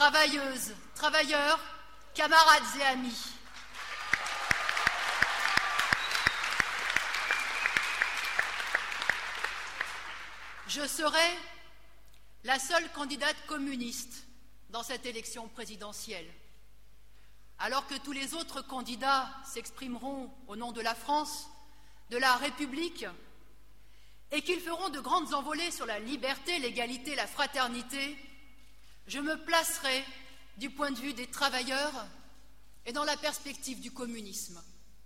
travailleuses, travailleurs, camarades et amis. Je serai la seule candidate communiste dans cette élection présidentielle. Alors que tous les autres candidats s'exprimeront au nom de la France, de la République, et qu'ils feront de grandes envolées sur la liberté, l'égalité, la fraternité, je me placerai du point de vue des travailleurs et dans la perspective du communisme.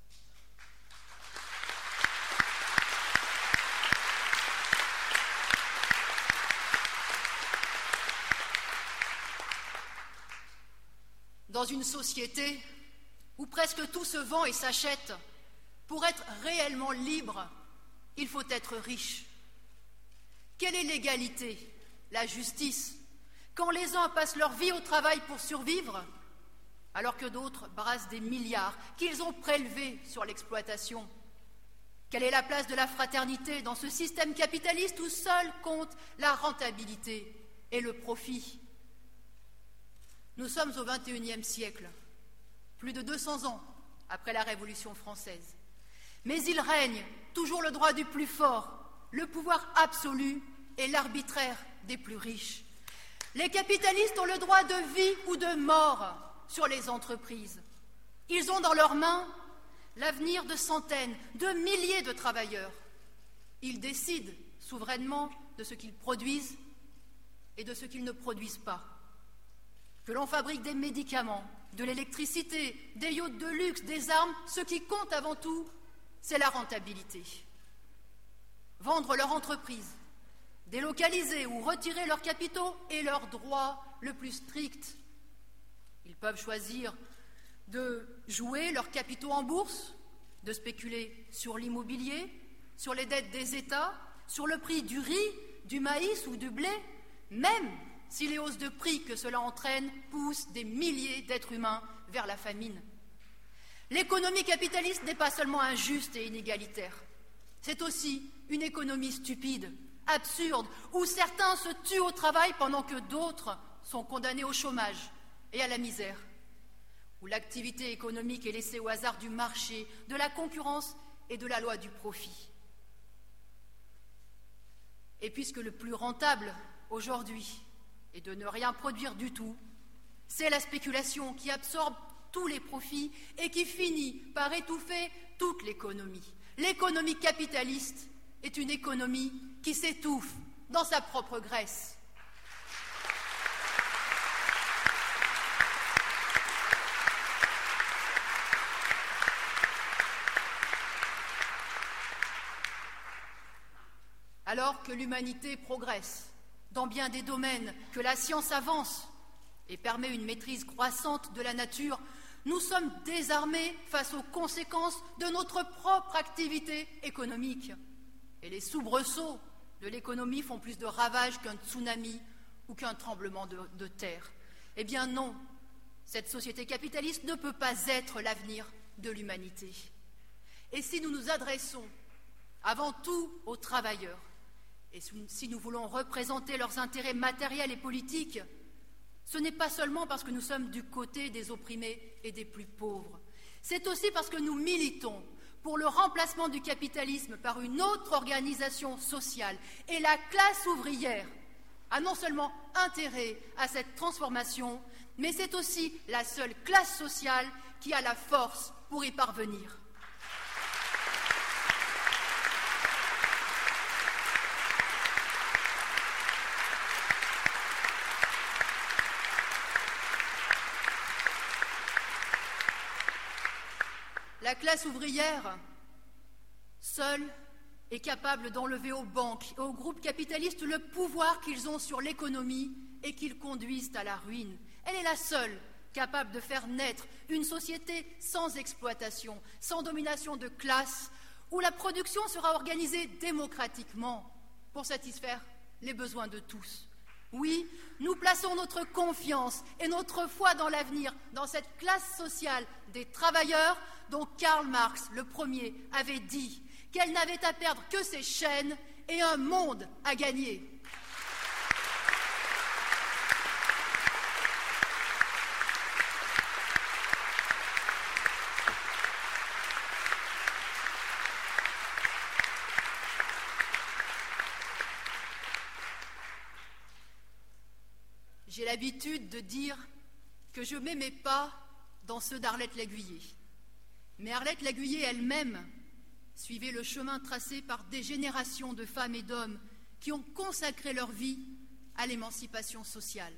Dans une société où presque tout se vend et s'achète, pour être réellement libre, il faut être riche. Quelle est l'égalité, la justice, quand les uns passent leur vie au travail pour survivre, alors que d'autres brassent des milliards qu'ils ont prélevés sur l'exploitation? Quelle est la place de la fraternité dans ce système capitaliste où seul compte la rentabilité et le profit? Nous sommes au XXIe siècle, plus de 200 ans après la Révolution française. Mais il règne toujours le droit du plus fort, le pouvoir absolu et l'arbitraire des plus riches. Les capitalistes ont le droit de vie ou de mort sur les entreprises. Ils ont dans leurs mains l'avenir de centaines, de milliers de travailleurs. Ils décident souverainement de ce qu'ils produisent et de ce qu'ils ne produisent pas. Que l'on fabrique des médicaments, de l'électricité, des yachts de luxe, des armes, ce qui compte avant tout, c'est la rentabilité. Vendre leur entreprise, délocaliser ou retirer leurs capitaux est leur droit le plus strict. Ils peuvent choisir de jouer leurs capitaux en bourse, de spéculer sur l'immobilier, sur les dettes des États, sur le prix du riz, du maïs ou du blé, même si les hausses de prix que cela entraîne poussent des milliers d'êtres humains vers la famine. L'économie capitaliste n'est pas seulement injuste et inégalitaire, c'est aussi une économie stupide, absurde, où certains se tuent au travail pendant que d'autres sont condamnés au chômage et à la misère, où l'activité économique est laissée au hasard du marché, de la concurrence et de la loi du profit. Et puisque le plus rentable aujourd'hui est de ne rien produire du tout, c'est la spéculation qui absorbe tous les profits et qui finit par étouffer toute l'économie. L'économie capitaliste est une économie qui s'étouffe dans sa propre graisse. Alors que l'humanité progresse dans bien des domaines, que la science avance et permet une maîtrise croissante de la nature, nous sommes désarmés face aux conséquences de notre propre activité économique. Et les soubresauts de l'économie font plus de ravages qu'un tsunami ou qu'un tremblement de terre. Eh bien non, cette société capitaliste ne peut pas être l'avenir de l'humanité. Et si nous nous adressons avant tout aux travailleurs, et si nous voulons représenter leurs intérêts matériels et politiques, ce n'est pas seulement parce que nous sommes du côté des opprimés et des plus pauvres. C'est aussi parce que nous militons pour le remplacement du capitalisme par une autre organisation sociale. Et la classe ouvrière a non seulement intérêt à cette transformation, mais c'est aussi la seule classe sociale qui a la force pour y parvenir. La classe ouvrière, seule, est capable d'enlever aux banques et aux groupes capitalistes le pouvoir qu'ils ont sur l'économie et qu'ils conduisent à la ruine. Elle est la seule capable de faire naître une société sans exploitation, sans domination de classe, où la production sera organisée démocratiquement pour satisfaire les besoins de tous. Oui, nous plaçons notre confiance et notre foi dans l'avenir, dans cette classe sociale des travailleurs dont Karl Marx, le premier, avait dit qu'elle n'avait à perdre que ses chaînes et un monde à gagner. J'ai l'habitude de dire que je mets mes pas dans ceux d'Arlette Laguiller. Mais Arlette Laguiller elle-même suivait le chemin tracé par des générations de femmes et d'hommes qui ont consacré leur vie à l'émancipation sociale.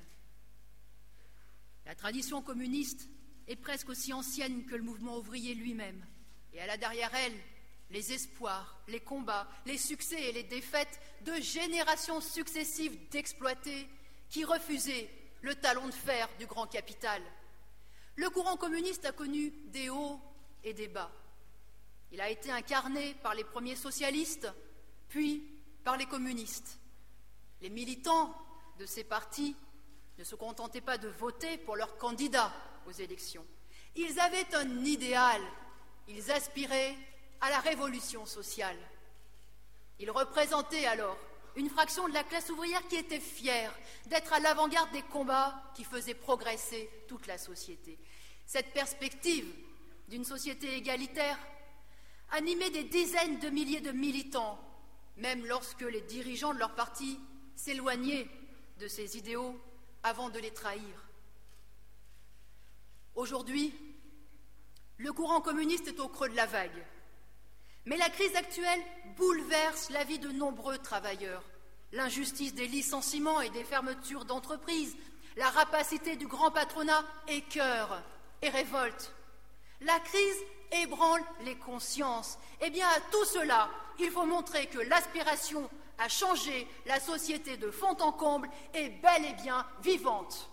La tradition communiste est presque aussi ancienne que le mouvement ouvrier lui-même, et elle a derrière elle les espoirs, les combats, les succès et les défaites de générations successives d'exploités qui refusaient le talon de fer du grand capital. Le courant communiste a connu des hauts et des bas. Il a été incarné par les premiers socialistes, puis par les communistes. Les militants de ces partis ne se contentaient pas de voter pour leurs candidats aux élections. Ils avaient un idéal, ils aspiraient à la révolution sociale. Ils représentaient alors une fraction de la classe ouvrière qui était fière d'être à l'avant-garde des combats qui faisaient progresser toute la société. Cette perspective d'une société égalitaire animait des dizaines de milliers de militants, même lorsque les dirigeants de leur parti s'éloignaient de ces idéaux avant de les trahir. Aujourd'hui, le courant communiste est au creux de la vague. Mais la crise actuelle bouleverse la vie de nombreux travailleurs. L'injustice des licenciements et des fermetures d'entreprises, la rapacité du grand patronat écœure et révolte. La crise ébranle les consciences. Eh bien, à tout cela, il faut montrer que l'aspiration à changer la société de fond en comble est bel et bien vivante.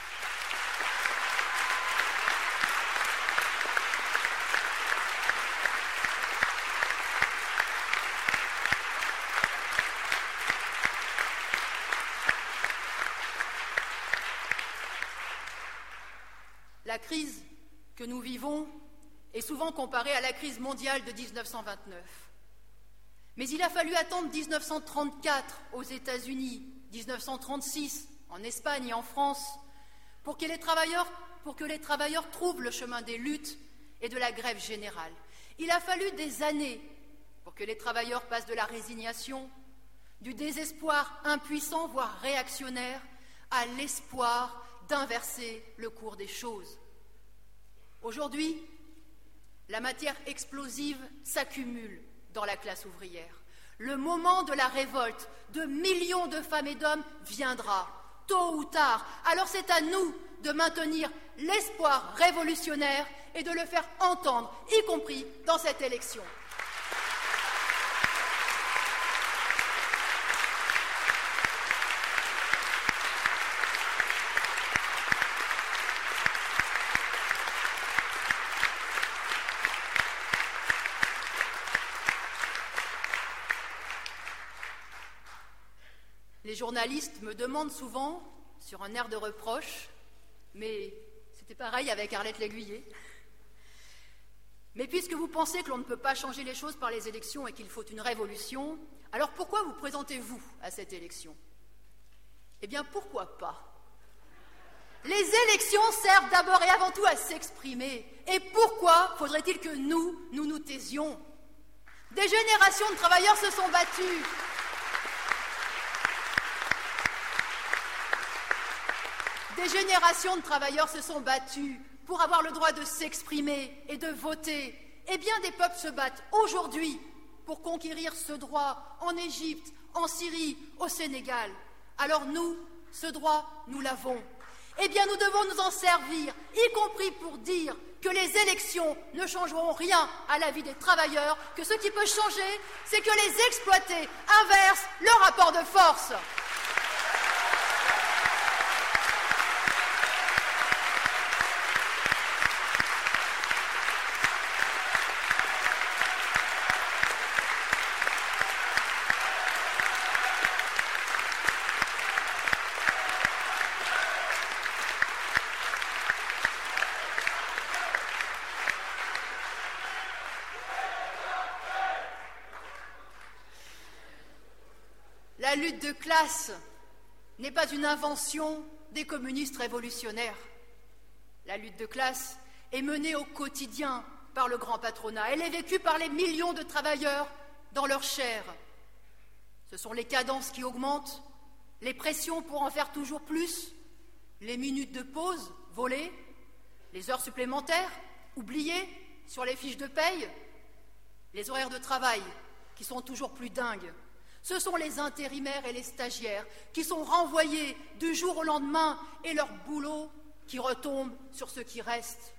La crise que nous vivons est souvent comparée à la crise mondiale de 1929. Mais il a fallu attendre 1934 aux États-Unis, 1936 en Espagne et en France, pour que les travailleurs trouvent le chemin des luttes et de la grève générale. Il a fallu des années pour que les travailleurs passent de la résignation, du désespoir impuissant, voire réactionnaire, à l'espoir d'inverser le cours des choses. Aujourd'hui, la matière explosive s'accumule dans la classe ouvrière. Le moment de la révolte de millions de femmes et d'hommes viendra, tôt ou tard. Alors c'est à nous de maintenir l'espoir révolutionnaire et de le faire entendre, y compris dans cette élection. Les journalistes me demandent souvent, sur un air de reproche, mais c'était pareil avec Arlette Laguiller, mais puisque vous pensez que l'on ne peut pas changer les choses par les élections et qu'il faut une révolution, alors pourquoi vous présentez-vous à cette élection? Eh bien, pourquoi pas? Les élections servent d'abord et avant tout à s'exprimer. Et pourquoi faudrait-il que nous taisions? Des générations de travailleurs se sont battus. Des générations de travailleurs se sont battus pour avoir le droit de s'exprimer et de voter. Et bien des peuples se battent aujourd'hui pour conquérir ce droit en Égypte, en Syrie, au Sénégal. Alors nous, ce droit, nous l'avons. Eh bien nous devons nous en servir, y compris pour dire que les élections ne changeront rien à la vie des travailleurs, que ce qui peut changer, c'est que les exploités inversent leur rapport de force. La lutte de classe n'est pas une invention des communistes révolutionnaires. La lutte de classe est menée au quotidien par le grand patronat. Elle est vécue par les millions de travailleurs dans leur chair. Ce sont les cadences qui augmentent, les pressions pour en faire toujours plus, les minutes de pause volées, les heures supplémentaires oubliées sur les fiches de paye, les horaires de travail qui sont toujours plus dingues. Ce sont les intérimaires et les stagiaires qui sont renvoyés du jour au lendemain et leur boulot qui retombe sur ceux qui restent.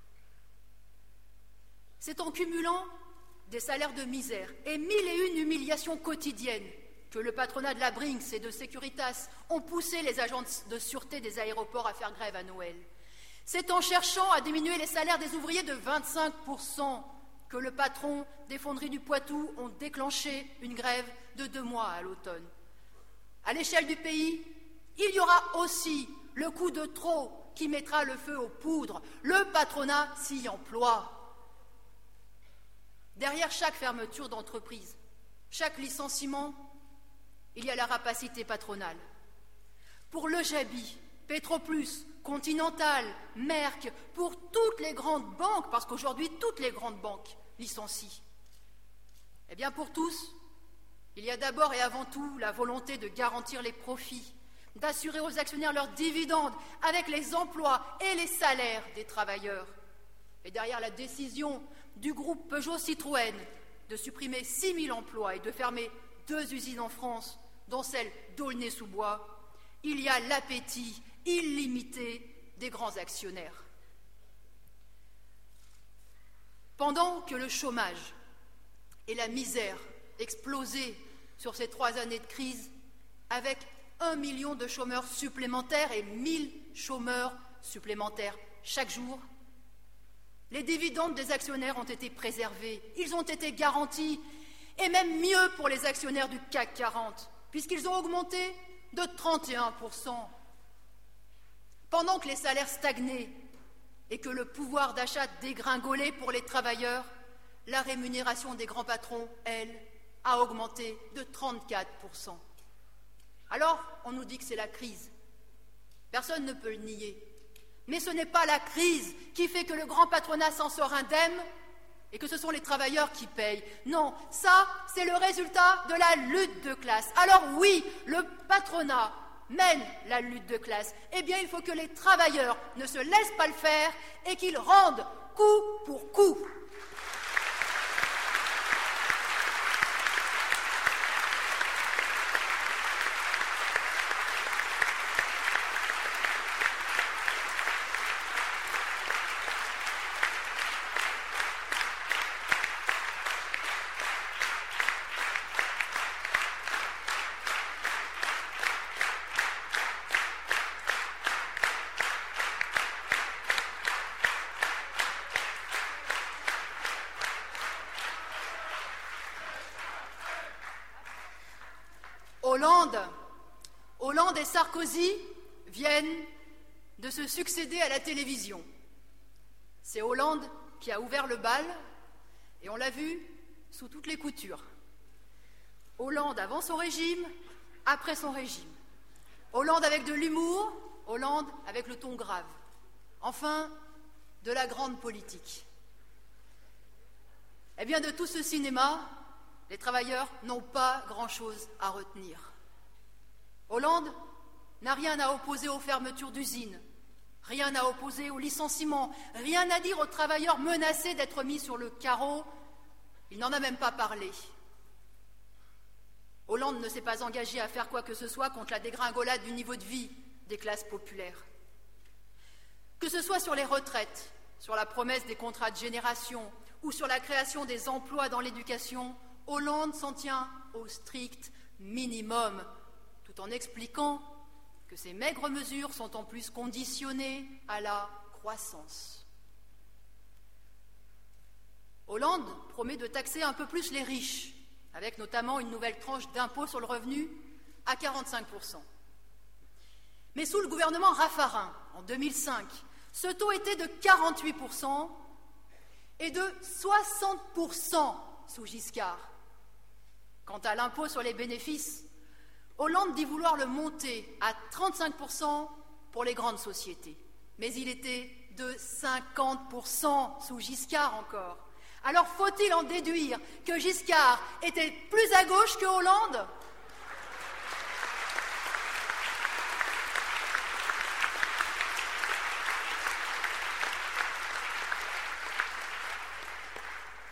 C'est en cumulant des salaires de misère et 1001 humiliations quotidiennes que le patronat de la Brinks et de Securitas ont poussé les agents de sûreté des aéroports à faire grève à Noël. C'est en cherchant à diminuer les salaires des ouvriers de 25% que le patron des fonderies du Poitou ont déclenché une grève de 2 mois à l'automne. À l'échelle du pays, il y aura aussi le coup de trop qui mettra le feu aux poudres. Le patronat s'y emploie. Derrière chaque fermeture d'entreprise, chaque licenciement, il y a la rapacité patronale. Pour le Jabi, Petroplus, Continental, Merck, pour toutes les grandes banques, parce qu'aujourd'hui toutes les grandes banques licencient. Eh bien pour tous, il y a d'abord et avant tout la volonté de garantir les profits, d'assurer aux actionnaires leurs dividendes avec les emplois et les salaires des travailleurs. Et derrière la décision du groupe Peugeot-Citroën de supprimer 6 000 emplois et de fermer 2 usines en France, dont celle d'Aulnay-sous-Bois, il y a l'appétit illimité des grands actionnaires. Pendant que le chômage et la misère explosaient sur ces 3 années de crise, avec 1 million de chômeurs supplémentaires et 1000 chômeurs supplémentaires chaque jour, les dividendes des actionnaires ont été préservés, ils ont été garantis, et même mieux pour les actionnaires du CAC 40, puisqu'ils ont augmenté de 31%. Pendant que les salaires stagnaient et que le pouvoir d'achat dégringolait pour les travailleurs, la rémunération des grands patrons, elle, a augmenté de 34%. Alors, on nous dit que c'est la crise. Personne ne peut le nier. Mais ce n'est pas la crise qui fait que le grand patronat s'en sort indemne et que ce sont les travailleurs qui payent. Non, ça, c'est le résultat de la lutte de classe. Alors oui, le patronat mène la lutte de classe. Eh bien, il faut que les travailleurs ne se laissent pas le faire et qu'ils rendent coup pour coup. Hollande et Sarkozy viennent de se succéder à la télévision. C'est Hollande qui a ouvert le bal et on l'a vu sous toutes les coutures. Hollande avant son régime, après son régime. Hollande avec de l'humour, Hollande avec le ton grave. Enfin, de la grande politique. Eh bien, de tout ce cinéma, les travailleurs n'ont pas grand-chose à retenir. Hollande n'a rien à opposer aux fermetures d'usines, rien à opposer aux licenciements, rien à dire aux travailleurs menacés d'être mis sur le carreau. Il n'en a même pas parlé. Hollande ne s'est pas engagé à faire quoi que ce soit contre la dégringolade du niveau de vie des classes populaires. Que ce soit sur les retraites, sur la promesse des contrats de génération ou sur la création des emplois dans l'éducation, Hollande s'en tient au strict minimum, tout en expliquant que ces maigres mesures sont en plus conditionnées à la croissance. Hollande promet de taxer un peu plus les riches, avec notamment une nouvelle tranche d'impôt sur le revenu à 45%. Mais sous le gouvernement Raffarin, en 2005, ce taux était de 48% et de 60% sous Giscard. Quant à l'impôt sur les bénéfices, Hollande dit vouloir le monter à 35% pour les grandes sociétés. Mais il était de 50% sous Giscard encore. Alors faut-il en déduire que Giscard était plus à gauche que Hollande ?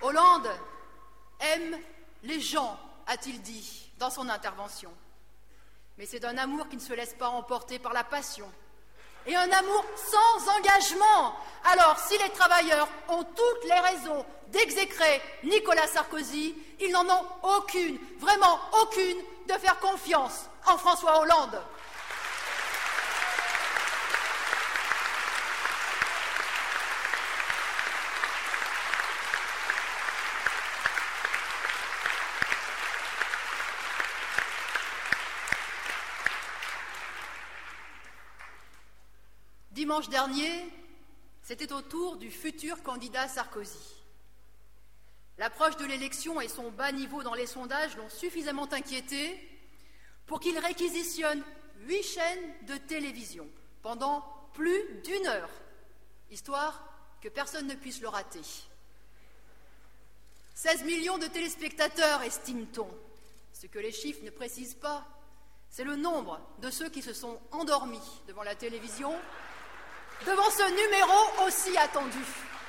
Hollande aime les gens, a-t-il dit dans son intervention. Mais c'est d'un amour qui ne se laisse pas emporter par la passion. Et un amour sans engagement. Alors, si les travailleurs ont toutes les raisons d'exécrer Nicolas Sarkozy, ils n'en ont aucune, vraiment aucune, de faire confiance en François Hollande. Dimanche dernier, c'était au tour du futur candidat Sarkozy. L'approche de l'élection et son bas niveau dans les sondages l'ont suffisamment inquiété pour qu'il réquisitionne 8 chaînes de télévision pendant plus d'1 heure, histoire que personne ne puisse le rater. 16 millions de téléspectateurs, estime-t-on. Ce que les chiffres ne précisent pas, c'est le nombre de ceux qui se sont endormis devant la télévision, devant ce numéro aussi attendu.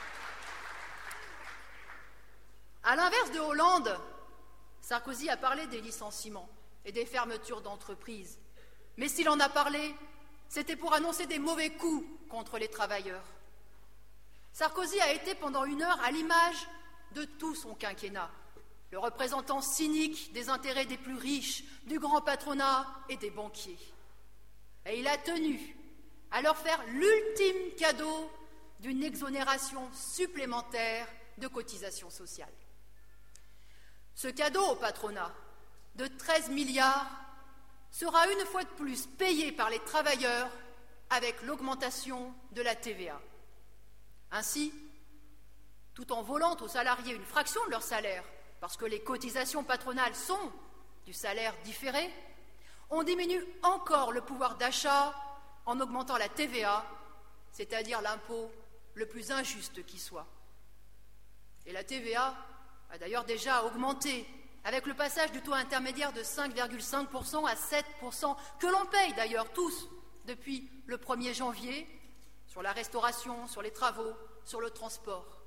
À l'inverse de Hollande, Sarkozy a parlé des licenciements et des fermetures d'entreprises. Mais s'il en a parlé, c'était pour annoncer des mauvais coups contre les travailleurs. Sarkozy a été pendant 1 heure à l'image de tout son quinquennat, le représentant cynique des intérêts des plus riches, du grand patronat et des banquiers. Et il a tenu à leur faire l'ultime cadeau d'une exonération supplémentaire de cotisations sociales. Ce cadeau au patronat de 13 milliards sera une fois de plus payé par les travailleurs avec l'augmentation de la TVA. Ainsi, tout en volant aux salariés une fraction de leur salaire, parce que les cotisations patronales sont du salaire différé, on diminue encore le pouvoir d'achat en augmentant la TVA, c'est-à-dire l'impôt le plus injuste qui soit. Et la TVA a d'ailleurs déjà augmenté, avec le passage du taux intermédiaire de 5,5% à 7%, que l'on paye d'ailleurs tous depuis le 1er janvier, sur la restauration, sur les travaux, sur le transport.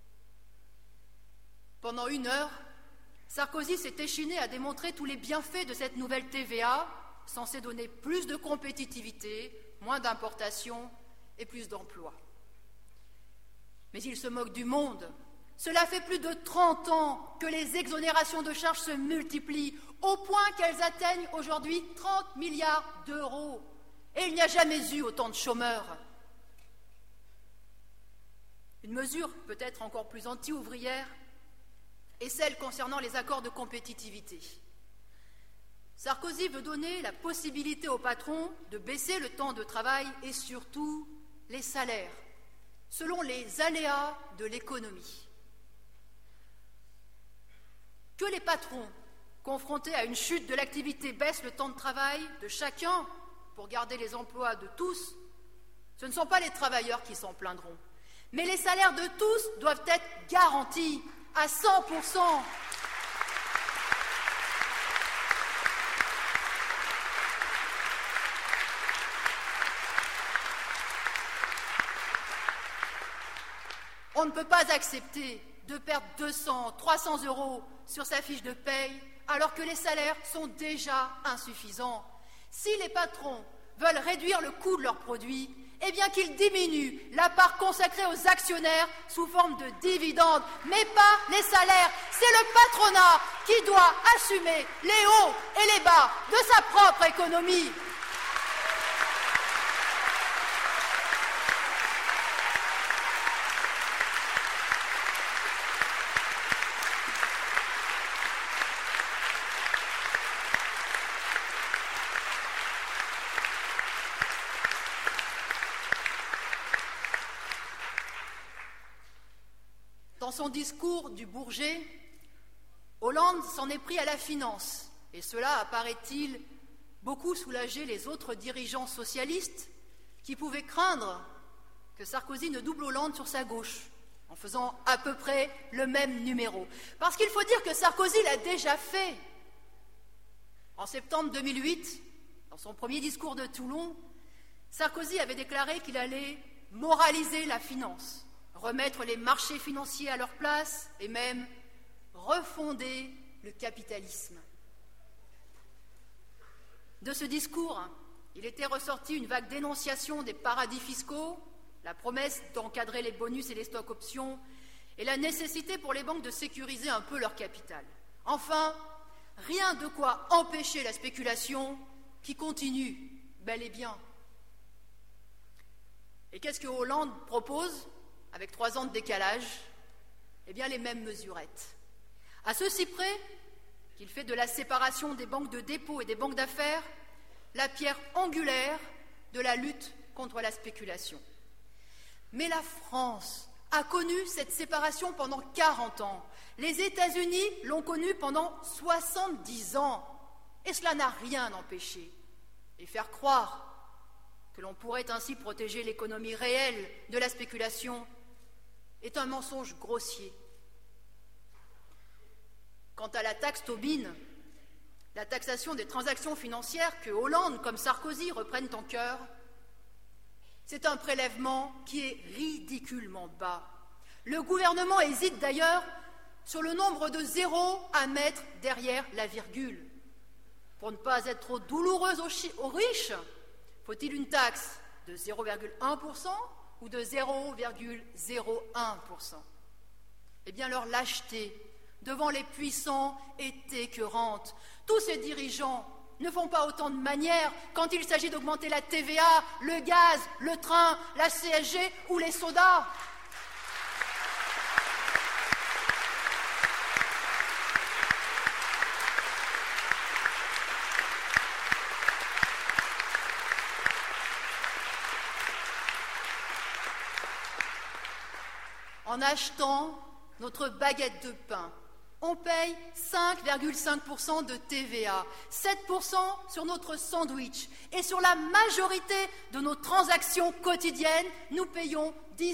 Pendant 1 heure, Sarkozy s'est échiné à démontrer tous les bienfaits de cette nouvelle TVA, censée donner plus de compétitivité, moins d'importations et plus d'emplois. Mais il se moque du monde. Cela fait plus de 30 ans que les exonérations de charges se multiplient, au point qu'elles atteignent aujourd'hui 30 milliards d'euros. Et il n'y a jamais eu autant de chômeurs. Une mesure peut-être encore plus anti-ouvrière est celle concernant les accords de compétitivité. Sarkozy veut donner la possibilité aux patrons de baisser le temps de travail et surtout les salaires, selon les aléas de l'économie. Que les patrons, confrontés à une chute de l'activité, baissent le temps de travail de chacun pour garder les emplois de tous, ce ne sont pas les travailleurs qui s'en plaindront. Mais les salaires de tous doivent être garantis à 100%. On ne peut pas accepter de perdre 200, 300 € sur sa fiche de paye alors que les salaires sont déjà insuffisants. Si les patrons veulent réduire le coût de leurs produits, eh bien qu'ils diminuent la part consacrée aux actionnaires sous forme de dividendes, mais pas les salaires. C'est le patronat qui doit assumer les hauts et les bas de sa propre économie. Dans son discours du Bourget, Hollande s'en est pris à la finance, et cela a, paraît-il, beaucoup soulagé les autres dirigeants socialistes qui pouvaient craindre que Sarkozy ne double Hollande sur sa gauche, en faisant à peu près le même numéro. Parce qu'il faut dire que Sarkozy l'a déjà fait. En septembre 2008, dans son premier discours de Toulon, Sarkozy avait déclaré qu'il allait moraliser la finance remettre les marchés financiers à leur place et même refonder le capitalisme. De ce discours, il était ressorti une vague dénonciation des paradis fiscaux, la promesse d'encadrer les bonus et les stocks options et la nécessité pour les banques de sécuriser un peu leur capital. Enfin, rien de quoi empêcher la spéculation qui continue bel et bien. Et qu'est-ce que Hollande propose, avec 3 ans de décalage? Eh bien, les mêmes mesurettes. À ceci près qu'il fait de la séparation des banques de dépôt et des banques d'affaires la pierre angulaire de la lutte contre la spéculation. Mais la France a connu cette séparation pendant 40 ans. Les États-Unis l'ont connue pendant 70 ans. Et cela n'a rien empêché. Et faire croire que l'on pourrait ainsi protéger l'économie réelle de la spéculation est un mensonge grossier. Quant à la taxe Tobin, la taxation des transactions financières que Hollande comme Sarkozy reprennent en cœur, c'est un prélèvement qui est ridiculement bas. Le gouvernement hésite d'ailleurs sur le nombre de zéros à mettre derrière la virgule. Pour ne pas être trop douloureuse aux riches, faut-il une taxe de 0,1% ou de 0,01%? Eh bien, leur lâcheté devant les puissants est écœurante. Tous ces dirigeants ne font pas autant de manières quand il s'agit d'augmenter la TVA, le gaz, le train, la CSG ou les sodas. En achetant notre baguette de pain, on paye 5,5% de TVA, 7% sur notre sandwich et sur la majorité de nos transactions quotidiennes, nous payons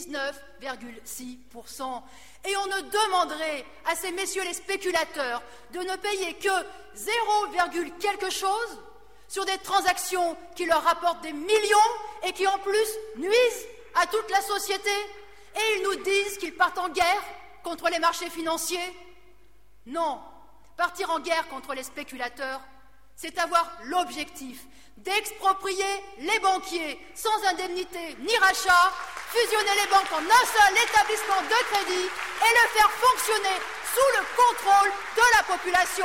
19,6%. Et on ne demanderait à ces messieurs les spéculateurs de ne payer que 0, quelque chose sur des transactions qui leur rapportent des millions et qui en plus nuisent à toute la société. Et ils nous disent qu'ils partent en guerre contre les marchés financiers. Non, partir en guerre contre les spéculateurs, c'est avoir l'objectif d'exproprier les banquiers sans indemnité ni rachat, fusionner les banques en un seul établissement de crédit et le faire fonctionner sous le contrôle de la population.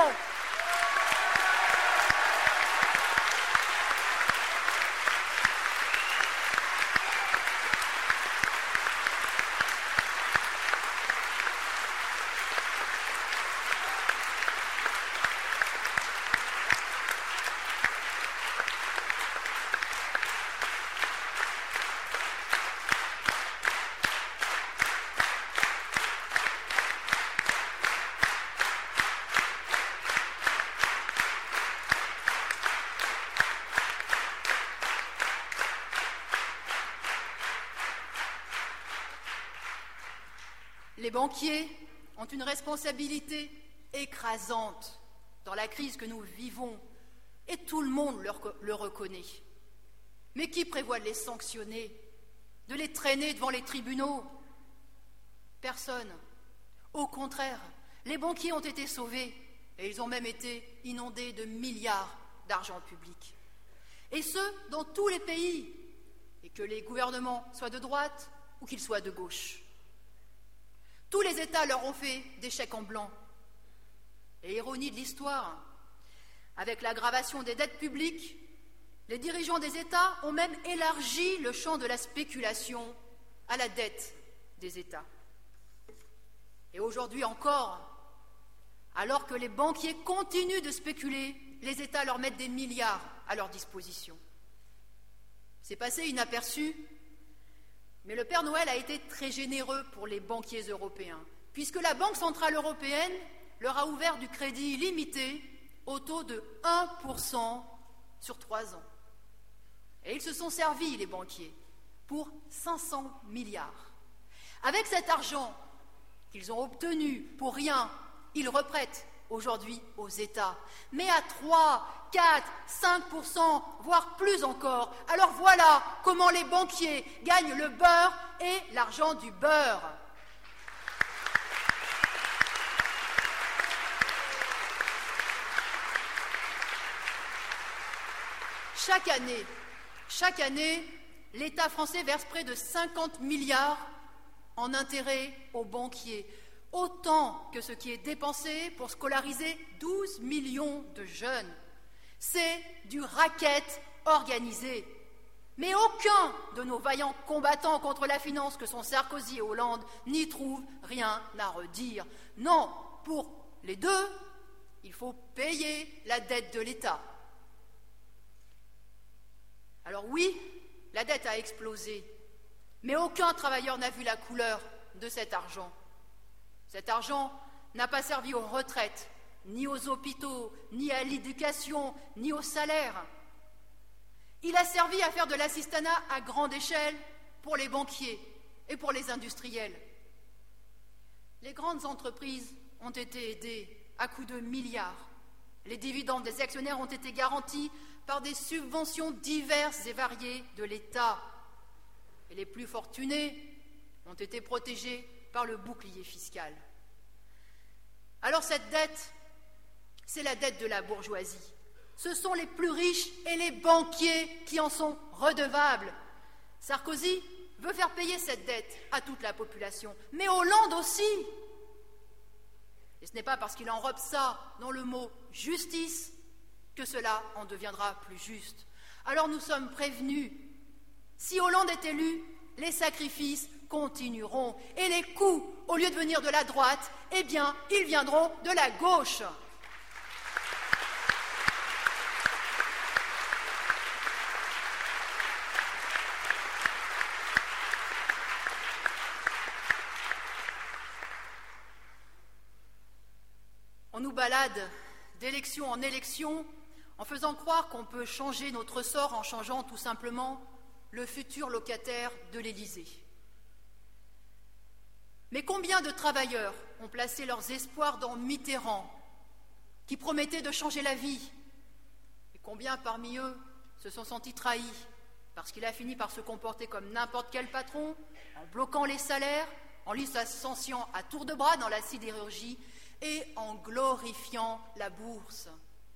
Les banquiers ont une responsabilité écrasante dans la crise que nous vivons, et tout le monde le reconnaît. Mais qui prévoit de les sanctionner, de les traîner devant les tribunaux? Personne. Au contraire, les banquiers ont été sauvés, et ils ont même été inondés de milliards d'argent public. Et ce, dans tous les pays, et que les gouvernements soient de droite ou qu'ils soient de gauche. Tous les États leur ont fait des chèques en blanc. Et ironie de l'histoire, avec l'aggravation des dettes publiques, les dirigeants des États ont même élargi le champ de la spéculation à la dette des États. Et aujourd'hui encore, alors que les banquiers continuent de spéculer, les États leur mettent des milliards à leur disposition. C'est passé inaperçu, mais le Père Noël a été très généreux pour les banquiers européens, puisque la Banque centrale européenne leur a ouvert du crédit illimité au taux de 1% sur 3 ans. Et ils se sont servis, les banquiers, pour 500 milliards. Avec cet argent qu'ils ont obtenu pour rien, ils reprêtent aujourd'hui aux États, mais à 3, 4, 5%, voire plus encore. Alors voilà comment les banquiers gagnent le beurre et l'argent du beurre. Chaque année, l'État français verse près de 50 milliards en intérêts aux banquiers, autant que ce qui est dépensé pour scolariser 12 millions de jeunes. C'est du racket organisé. Mais aucun de nos vaillants combattants contre la finance que sont Sarkozy et Hollande n'y trouve rien à redire. Non, pour les deux, il faut payer la dette de l'État. Alors oui, la dette a explosé, mais aucun travailleur n'a vu la couleur de cet argent. Cet argent n'a pas servi aux retraites, ni aux hôpitaux, ni à l'éducation, ni aux salaires. Il a servi à faire de l'assistanat à grande échelle pour les banquiers et pour les industriels. Les grandes entreprises ont été aidées à coups de milliards. Les dividendes des actionnaires ont été garantis par des subventions diverses et variées de l'État. Et les plus fortunés ont été protégés par le bouclier fiscal. Alors cette dette, c'est la dette de la bourgeoisie. Ce sont les plus riches et les banquiers qui en sont redevables. Sarkozy veut faire payer cette dette à toute la population, mais Hollande aussi. Et ce n'est pas parce qu'il enrobe ça dans le mot « justice » que cela en deviendra plus juste. Alors nous sommes prévenus. Si Hollande est élu, les sacrifices continueront. Et les coups, au lieu de venir de la droite, eh bien, ils viendront de la gauche. On nous balade d'élection en élection en faisant croire qu'on peut changer notre sort en changeant tout simplement le futur locataire de l'Élysée. Mais combien de travailleurs ont placé leurs espoirs dans Mitterrand, qui promettait de changer la vie? Et combien parmi eux se sont sentis trahis, parce qu'il a fini par se comporter comme n'importe quel patron, en bloquant les salaires, en licenciant à tour de bras dans la sidérurgie et en glorifiant la bourse?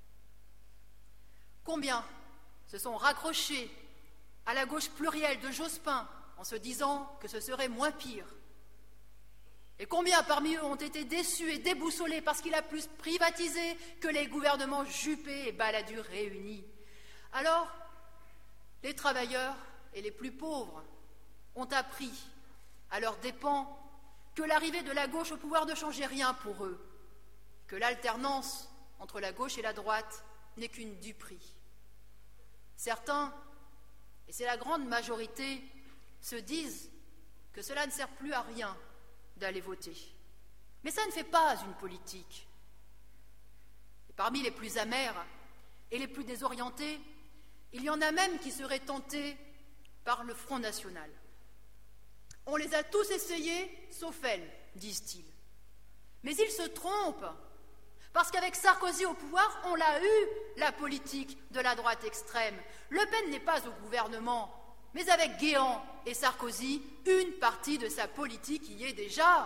Combien se sont raccrochés à la gauche plurielle de Jospin en se disant que ce serait moins pire? Et combien parmi eux ont été déçus et déboussolés parce qu'il a plus privatisé que les gouvernements Juppé et Balladur réunis? Alors, les travailleurs et les plus pauvres ont appris à leurs dépens que l'arrivée de la gauche au pouvoir ne changeait rien pour eux, que l'alternance entre la gauche et la droite n'est qu'une duperie. Certains, et c'est la grande majorité, se disent que cela ne sert plus à rien d'aller voter. Mais ça ne fait pas une politique. Et parmi les plus amers et les plus désorientés, il y en a même qui seraient tentés par le Front National. On les a tous essayés, sauf elle, disent-ils. Mais ils se trompent, parce qu'avec Sarkozy au pouvoir, on l'a eu, la politique de la droite extrême. Le Pen n'est pas au gouvernement, mais avec Guéant et Sarkozy, une partie de sa politique y est déjà.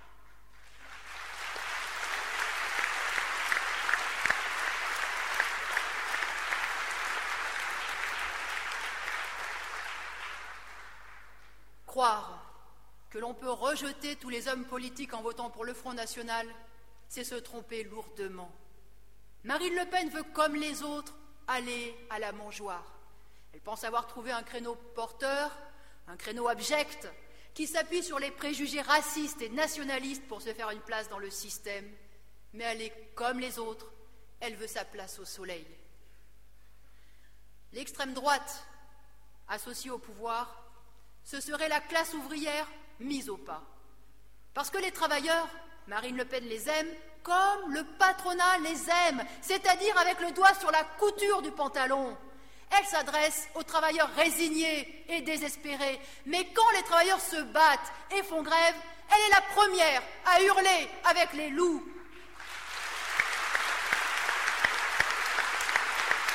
Croire que l'on peut rejeter tous les hommes politiques en votant pour le Front National, c'est se tromper lourdement. Marine Le Pen veut, comme les autres, aller à la mangeoire. Elle pense avoir trouvé un créneau porteur, un créneau abject, qui s'appuie sur les préjugés racistes et nationalistes pour se faire une place dans le système. Mais elle est comme les autres, elle veut sa place au soleil. L'extrême droite, associée au pouvoir, ce serait la classe ouvrière mise au pas. Parce que les travailleurs, Marine Le Pen les aime comme le patronat les aime, c'est-à-dire avec le doigt sur la couture du pantalon. Elle s'adresse aux travailleurs résignés et désespérés. Mais quand les travailleurs se battent et font grève, elle est la première à hurler avec les loups.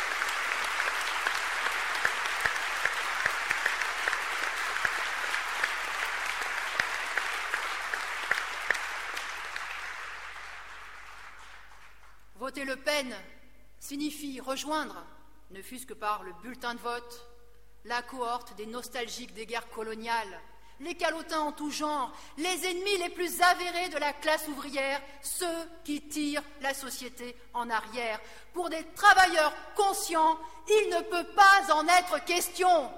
Voter Le Pen signifie rejoindre, ne fût-ce que par le bulletin de vote, la cohorte des nostalgiques des guerres coloniales, les calotins en tout genre, les ennemis les plus avérés de la classe ouvrière, ceux qui tirent la société en arrière. Pour des travailleurs conscients, il ne peut pas en être question.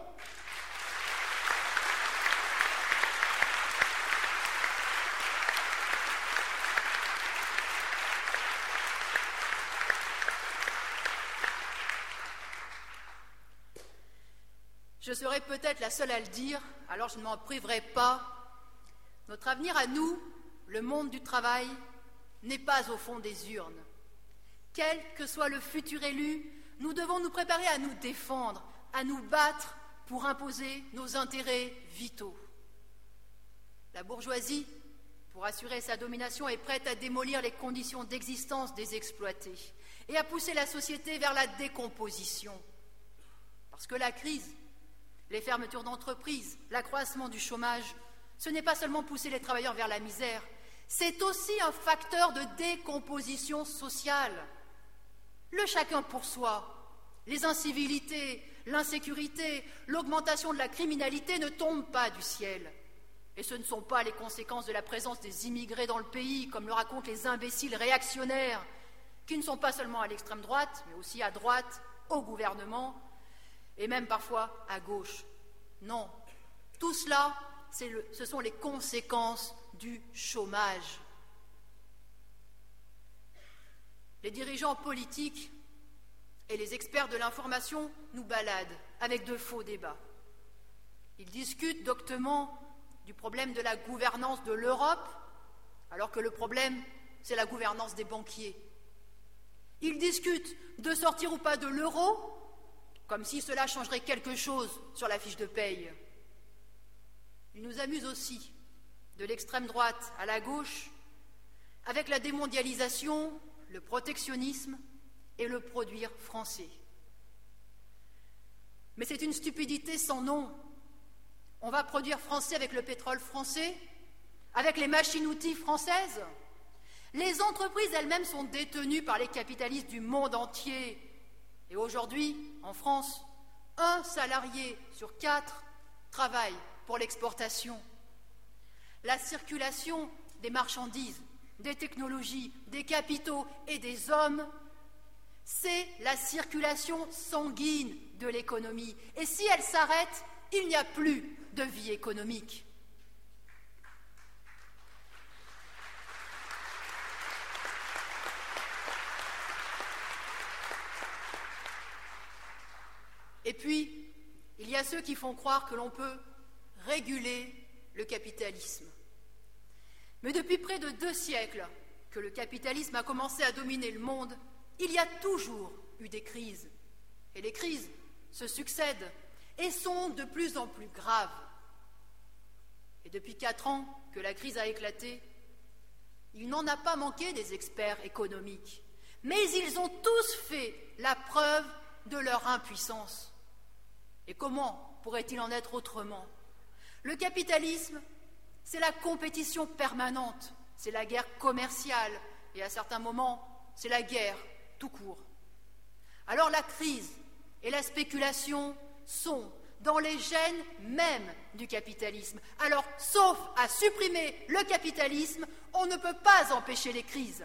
Je serai peut-être la seule à le dire, alors je ne m'en priverai pas. Notre avenir à nous, le monde du travail, n'est pas au fond des urnes. Quel que soit le futur élu, nous devons nous préparer à nous défendre, à nous battre pour imposer nos intérêts vitaux. La bourgeoisie, pour assurer sa domination, est prête à démolir les conditions d'existence des exploités et à pousser la société vers la décomposition. Parce que la crise, les fermetures d'entreprises, l'accroissement du chômage, ce n'est pas seulement pousser les travailleurs vers la misère, c'est aussi un facteur de décomposition sociale. Le chacun pour soi, les incivilités, l'insécurité, l'augmentation de la criminalité ne tombent pas du ciel. Et ce ne sont pas les conséquences de la présence des immigrés dans le pays, comme le racontent les imbéciles réactionnaires, qui ne sont pas seulement à l'extrême droite, mais aussi à droite, au gouvernement, et même parfois à gauche. Non, tout cela, ce sont les conséquences du chômage. Les dirigeants politiques et les experts de l'information nous baladent avec de faux débats. Ils discutent doctement du problème de la gouvernance de l'Europe, alors que le problème, c'est la gouvernance des banquiers. Ils discutent de sortir ou pas de l'euro, comme si cela changerait quelque chose sur la fiche de paye. Ils nous amusent aussi, de l'extrême droite à la gauche, avec la démondialisation, le protectionnisme et le produire français. Mais c'est une stupidité sans nom. On va produire français avec le pétrole français, avec les machines-outils françaises. Les entreprises elles-mêmes sont détenues par les capitalistes du monde entier. Et aujourd'hui, en France, 1 salarié sur 4 travaille pour l'exportation. La circulation des marchandises, des technologies, des capitaux et des hommes, c'est la circulation sanguine de l'économie. Et si elle s'arrête, il n'y a plus de vie économique. Et puis, il y a ceux qui font croire que l'on peut réguler le capitalisme. Mais depuis près de 2 siècles que le capitalisme a commencé à dominer le monde, il y a toujours eu des crises. Et les crises se succèdent et sont de plus en plus graves. Et depuis 4 ans que la crise a éclaté, il n'en a pas manqué des experts économiques. Mais ils ont tous fait la preuve de leur impuissance. Et comment pourrait-il en être autrement? Le capitalisme, c'est la compétition permanente, c'est la guerre commerciale, et à certains moments, c'est la guerre tout court. Alors la crise et la spéculation sont dans les gènes même du capitalisme. Alors, sauf à supprimer le capitalisme, on ne peut pas empêcher les crises.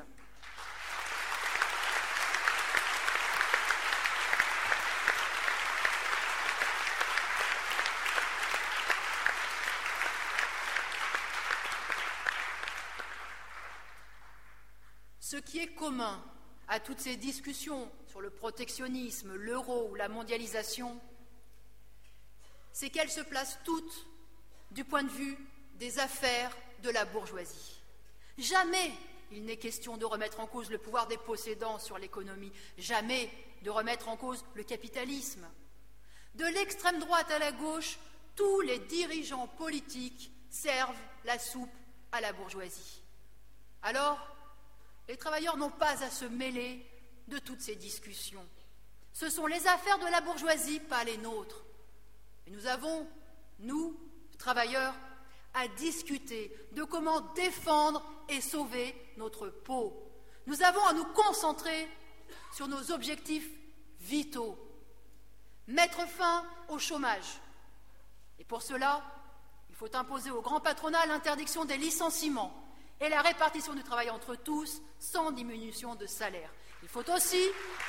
Ce qui est commun à toutes ces discussions sur le protectionnisme, l'euro ou la mondialisation, c'est qu'elles se placent toutes du point de vue des affaires de la bourgeoisie. Jamais il n'est question de remettre en cause le pouvoir des possédants sur l'économie, jamais de remettre en cause le capitalisme. De l'extrême droite à la gauche, tous les dirigeants politiques servent la soupe à la bourgeoisie. Alors, les travailleurs n'ont pas à se mêler de toutes ces discussions. Ce sont les affaires de la bourgeoisie, pas les nôtres. Et nous avons, nous, travailleurs, à discuter de comment défendre et sauver notre peau, Nous avons à nous concentrer sur nos objectifs vitaux. Mettre fin au chômage. Et pour cela, il faut imposer au grand patronat l'interdiction des licenciements et la répartition du travail entre tous sans diminution de salaire. Il faut aussi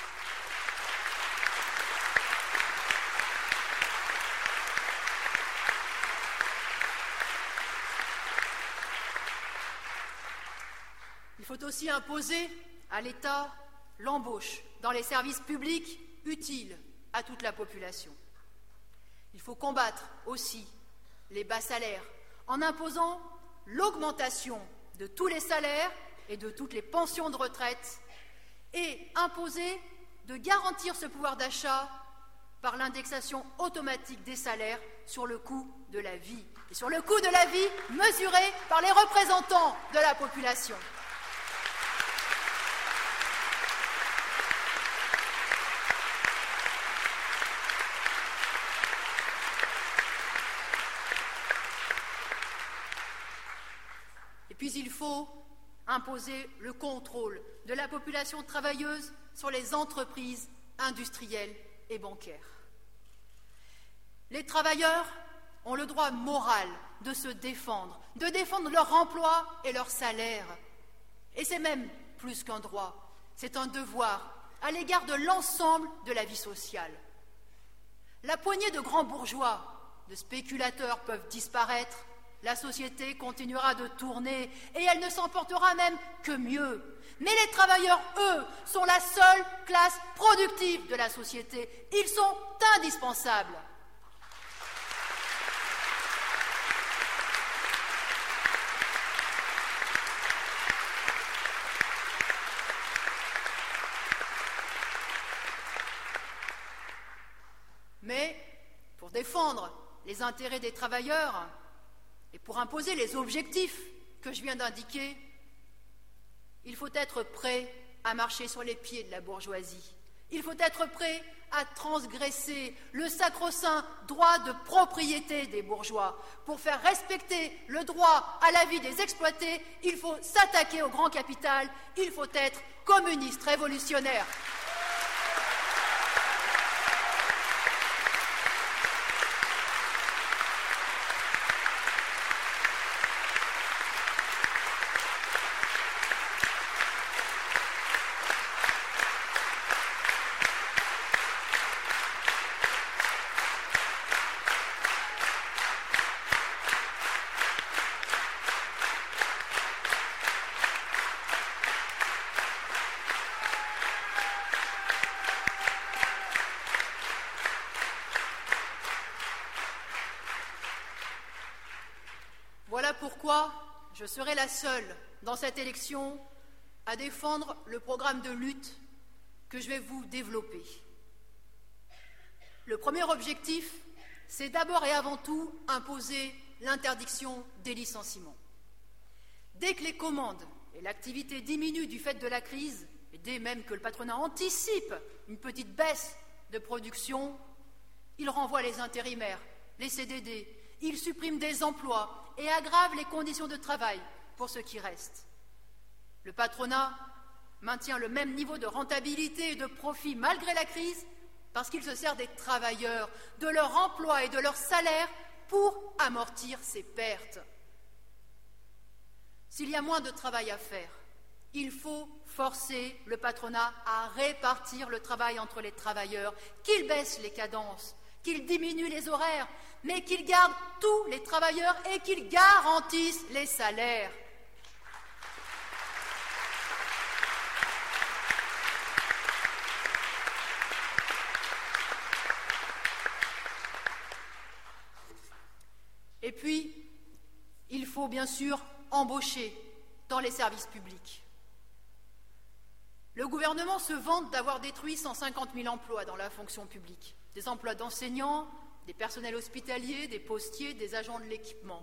imposer à l'État l'embauche dans les services publics utiles à toute la population. Il faut combattre aussi les bas salaires en imposant l'augmentation de tous les salaires et de toutes les pensions de retraite et imposer de garantir ce pouvoir d'achat par l'indexation automatique des salaires sur le coût de la vie et sur le coût de la vie mesuré par les représentants de la population. Puis il faut imposer le contrôle de la population travailleuse sur les entreprises industrielles et bancaires. Les travailleurs ont le droit moral de se défendre, de défendre leur emploi et leur salaire. Et c'est même plus qu'un droit, c'est un devoir à l'égard de l'ensemble de la vie sociale. La poignée de grands bourgeois, de spéculateurs peuvent disparaître. La société continuera de tourner et elle ne s'en portera même que mieux. Mais les travailleurs, eux, sont la seule classe productive de la société. Ils sont indispensables. Mais pour défendre les intérêts des travailleurs, et pour imposer les objectifs que je viens d'indiquer, il faut être prêt à marcher sur les pieds de la bourgeoisie. Il faut être prêt à transgresser le sacro-saint droit de propriété des bourgeois. Pour faire respecter le droit à la vie des exploités, il faut s'attaquer au grand capital, il faut être communiste révolutionnaire. Voilà pourquoi je serai la seule dans cette élection à défendre le programme de lutte que je vais vous développer. Le premier objectif, c'est d'abord et avant tout imposer l'interdiction des licenciements. Dès que les commandes et l'activité diminuent du fait de la crise, et dès même que le patronat anticipe une petite baisse de production, il renvoie les intérimaires, les CDD, il supprime des emplois et aggrave les conditions de travail pour ceux qui restent. Le patronat maintient le même niveau de rentabilité et de profit malgré la crise parce qu'il se sert des travailleurs, de leur emploi et de leur salaire pour amortir ses pertes. S'il y a moins de travail à faire, il faut forcer le patronat à répartir le travail entre les travailleurs, qu'il baisse les cadences, qu'il diminue les horaires, mais qu'il garde tous les travailleurs et qu'il garantisse les salaires. Et puis, il faut bien sûr embaucher dans les services publics. Le gouvernement se vante d'avoir détruit 150 000 emplois dans la fonction publique, des emplois d'enseignants, des personnels hospitaliers, des postiers, des agents de l'équipement.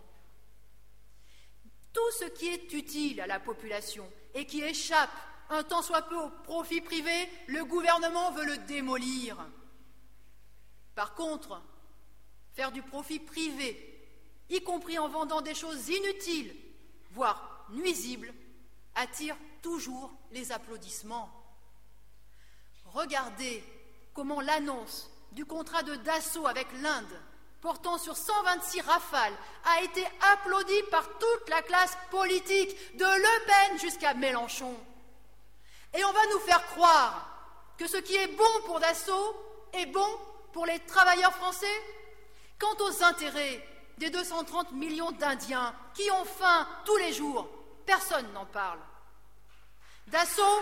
Tout ce qui est utile à la population et qui échappe un tant soit peu au profit privé, le gouvernement veut le démolir. Par contre, faire du profit privé, y compris en vendant des choses inutiles, voire nuisibles, attire toujours les applaudissements. Regardez comment l'annonce du contrat de Dassault avec l'Inde, portant sur 126 Rafales, a été applaudie par toute la classe politique, de Le Pen jusqu'à Mélenchon. Et on va nous faire croire que ce qui est bon pour Dassault est bon pour les travailleurs français. Quant aux intérêts des 230 millions d'Indiens qui ont faim tous les jours, personne n'en parle. Dassault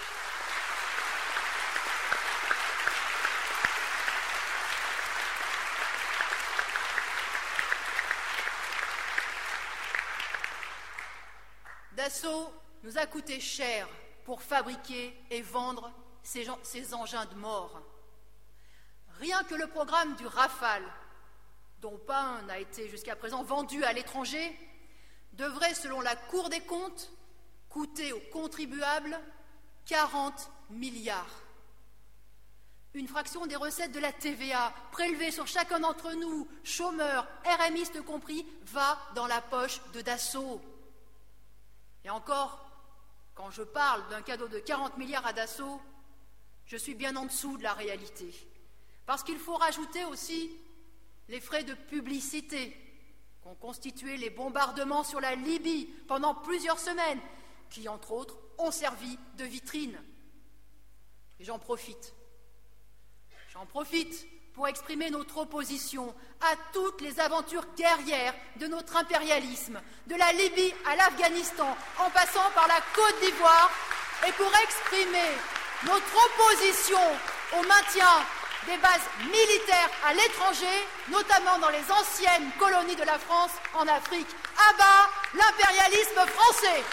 nous a coûté cher pour fabriquer et vendre ces engins de mort. Rien que le programme du Rafale, dont pas un n'a été jusqu'à présent vendu à l'étranger, devrait, selon la Cour des comptes, coûter aux contribuables 40 milliards. Une fraction des recettes de la TVA, prélevée sur chacun d'entre nous, chômeurs, RMistes compris, va dans la poche de Dassault. Et encore, quand je parle d'un cadeau de 40 milliards à Dassault, je suis bien en dessous de la réalité. Parce qu'il faut rajouter aussi les frais de publicité qu'ont constitué les bombardements sur la Libye pendant plusieurs semaines, qui, entre autres, ont servi de vitrine. Et j'en profite pour exprimer notre opposition à toutes les aventures guerrières de notre impérialisme, de la Libye à l'Afghanistan, en passant par la Côte d'Ivoire, et pour exprimer notre opposition au maintien des bases militaires à l'étranger, notamment dans les anciennes colonies de la France en Afrique. À bas l'impérialisme français!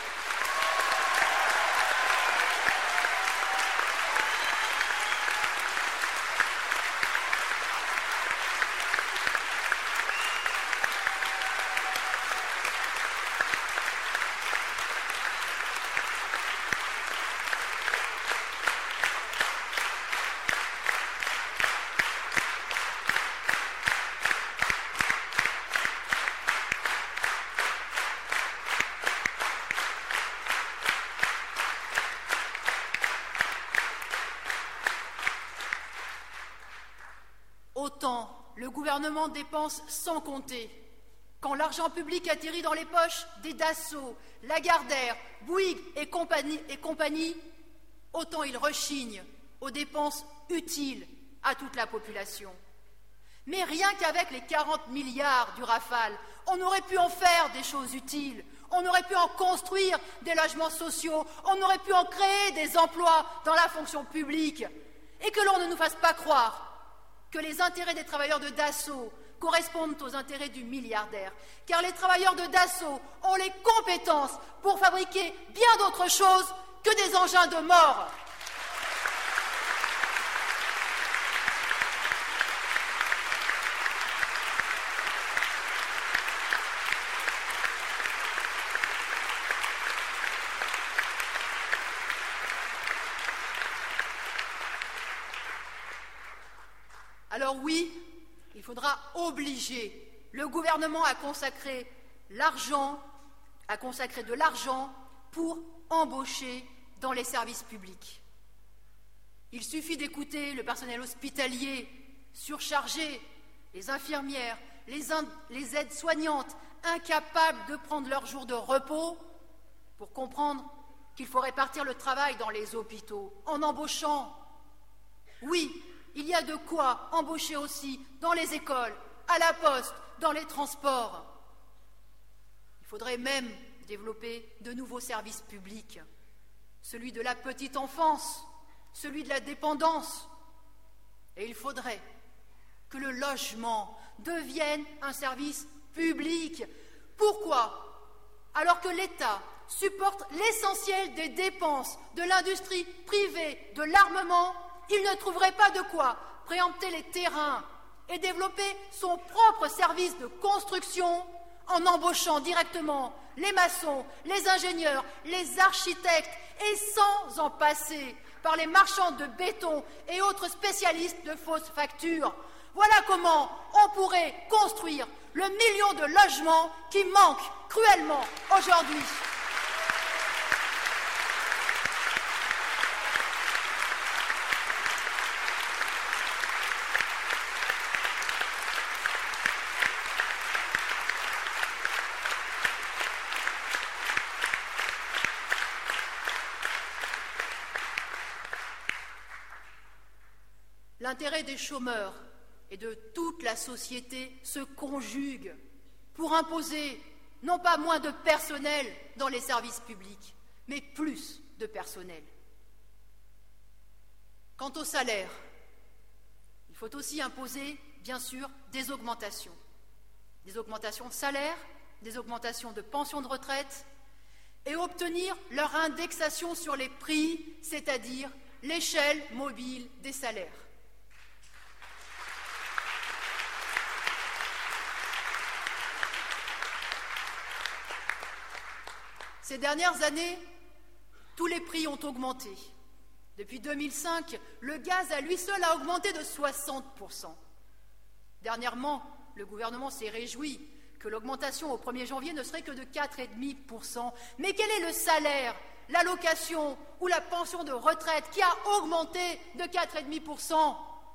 Autant le gouvernement dépense sans compter. Quand l'argent public atterrit dans les poches des Dassault, Lagardère, Bouygues et compagnie, autant il rechigne aux dépenses utiles à toute la population. Mais rien qu'avec les 40 milliards du Rafale, on aurait pu en faire des choses utiles, on aurait pu en construire des logements sociaux, on aurait pu en créer des emplois dans la fonction publique, et que l'on ne nous fasse pas croire que les intérêts des travailleurs de Dassault correspondent aux intérêts du milliardaire, car les travailleurs de Dassault ont les compétences pour fabriquer bien d'autres choses que des engins de mort. Alors oui, il faudra obliger le gouvernement à consacrer de l'argent pour embaucher dans les services publics. Il suffit d'écouter le personnel hospitalier surchargé, les infirmières, les aides-soignantes incapables de prendre leurs jours de repos pour comprendre qu'il faut répartir le travail dans les hôpitaux en embauchant. Oui, il y a de quoi embaucher aussi dans les écoles, à la poste, dans les transports. Il faudrait même développer de nouveaux services publics, celui de la petite enfance, celui de la dépendance. Et il faudrait que le logement devienne un service public. Pourquoi? Alors que l'État supporte l'essentiel des dépenses de l'industrie privée de l'armement, il ne trouverait pas de quoi préempter les terrains et développer son propre service de construction en embauchant directement les maçons, les ingénieurs, les architectes et sans en passer par les marchands de béton et autres spécialistes de fausses factures. Voilà comment on pourrait construire le million de logements qui manquent cruellement aujourd'hui. l'intérêt des chômeurs et de toute la société se conjugue pour imposer non pas moins de personnel dans les services publics, mais plus de personnel. Quant au salaire, il faut aussi imposer, bien sûr, des augmentations. Des augmentations de salaire, des augmentations de pensions de retraite, et obtenir leur indexation sur les prix, c'est-à-dire l'échelle mobile des salaires. Ces dernières années, tous les prix ont augmenté. Depuis 2005, le gaz à lui seul a augmenté de 60%. Dernièrement, le gouvernement s'est réjoui que l'augmentation au 1er janvier ne serait que de 4,5%. Mais quel est le salaire, l'allocation ou la pension de retraite qui a augmenté de 4,5%?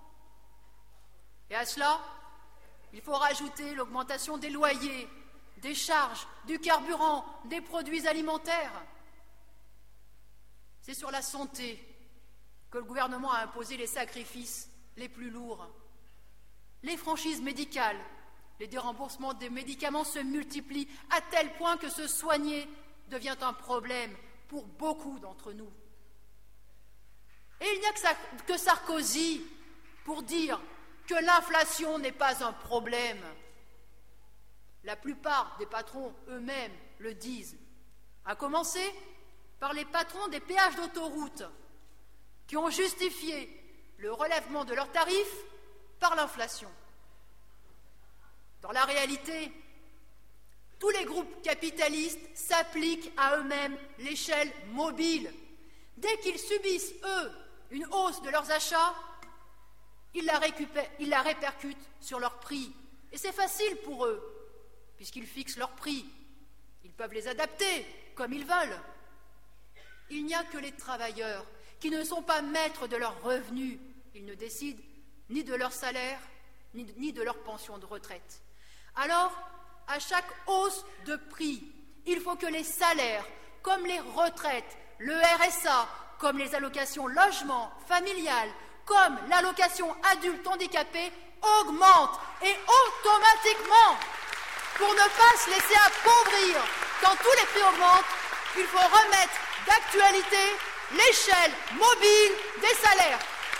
Et à cela, il faut rajouter l'augmentation des loyers, des charges, du carburant, des produits alimentaires. C'est sur la santé que le gouvernement a imposé les sacrifices les plus lourds. Les franchises médicales, les déremboursements des médicaments se multiplient à tel point que se soigner devient un problème pour beaucoup d'entre nous. Et il n'y a que Sarkozy pour dire que l'inflation n'est pas un problème. La plupart des patrons eux-mêmes le disent, à commencer par les patrons des péages d'autoroute qui ont justifié le relèvement de leurs tarifs par l'inflation. Dans la réalité, tous les groupes capitalistes s'appliquent à eux-mêmes l'échelle mobile. Dès qu'ils subissent, eux, une hausse de leurs achats, ils la répercutent sur leurs prix. Et c'est facile pour eux, puisqu'ils fixent leurs prix. Ils peuvent les adapter comme ils veulent. Il n'y a que les travailleurs qui ne sont pas maîtres de leurs revenus. Ils ne décident ni de leur salaire, ni de leur pension de retraite. Alors, à chaque hausse de prix, il faut que les salaires, comme les retraites, le RSA, comme les allocations logement, familiales, comme l'allocation adulte handicapé, augmentent et automatiquement. Pour ne pas se laisser appauvrir quand tous les prix augmentent, il faut remettre d'actualité l'échelle mobile des salaires.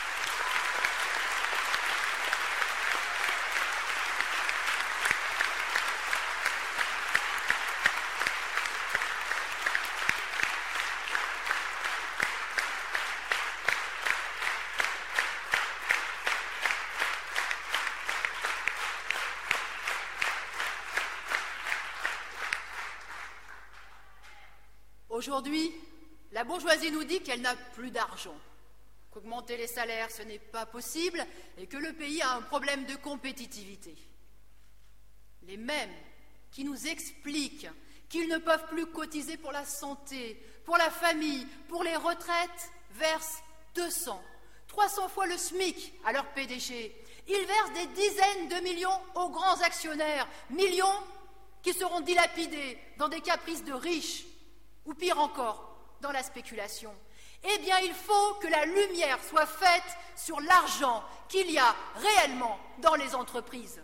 Aujourd'hui, la bourgeoisie nous dit qu'elle n'a plus d'argent, qu'augmenter les salaires, ce n'est pas possible et que le pays a un problème de compétitivité. Les mêmes qui nous expliquent qu'ils ne peuvent plus cotiser pour la santé, pour la famille, pour les retraites, versent 200, 300 fois le SMIC à leur PDG. Ils versent des dizaines de millions aux grands actionnaires, millions qui seront dilapidés dans des caprices de riches, ou pire encore, dans la spéculation. Eh bien, il faut que la lumière soit faite sur l'argent qu'il y a réellement dans les entreprises.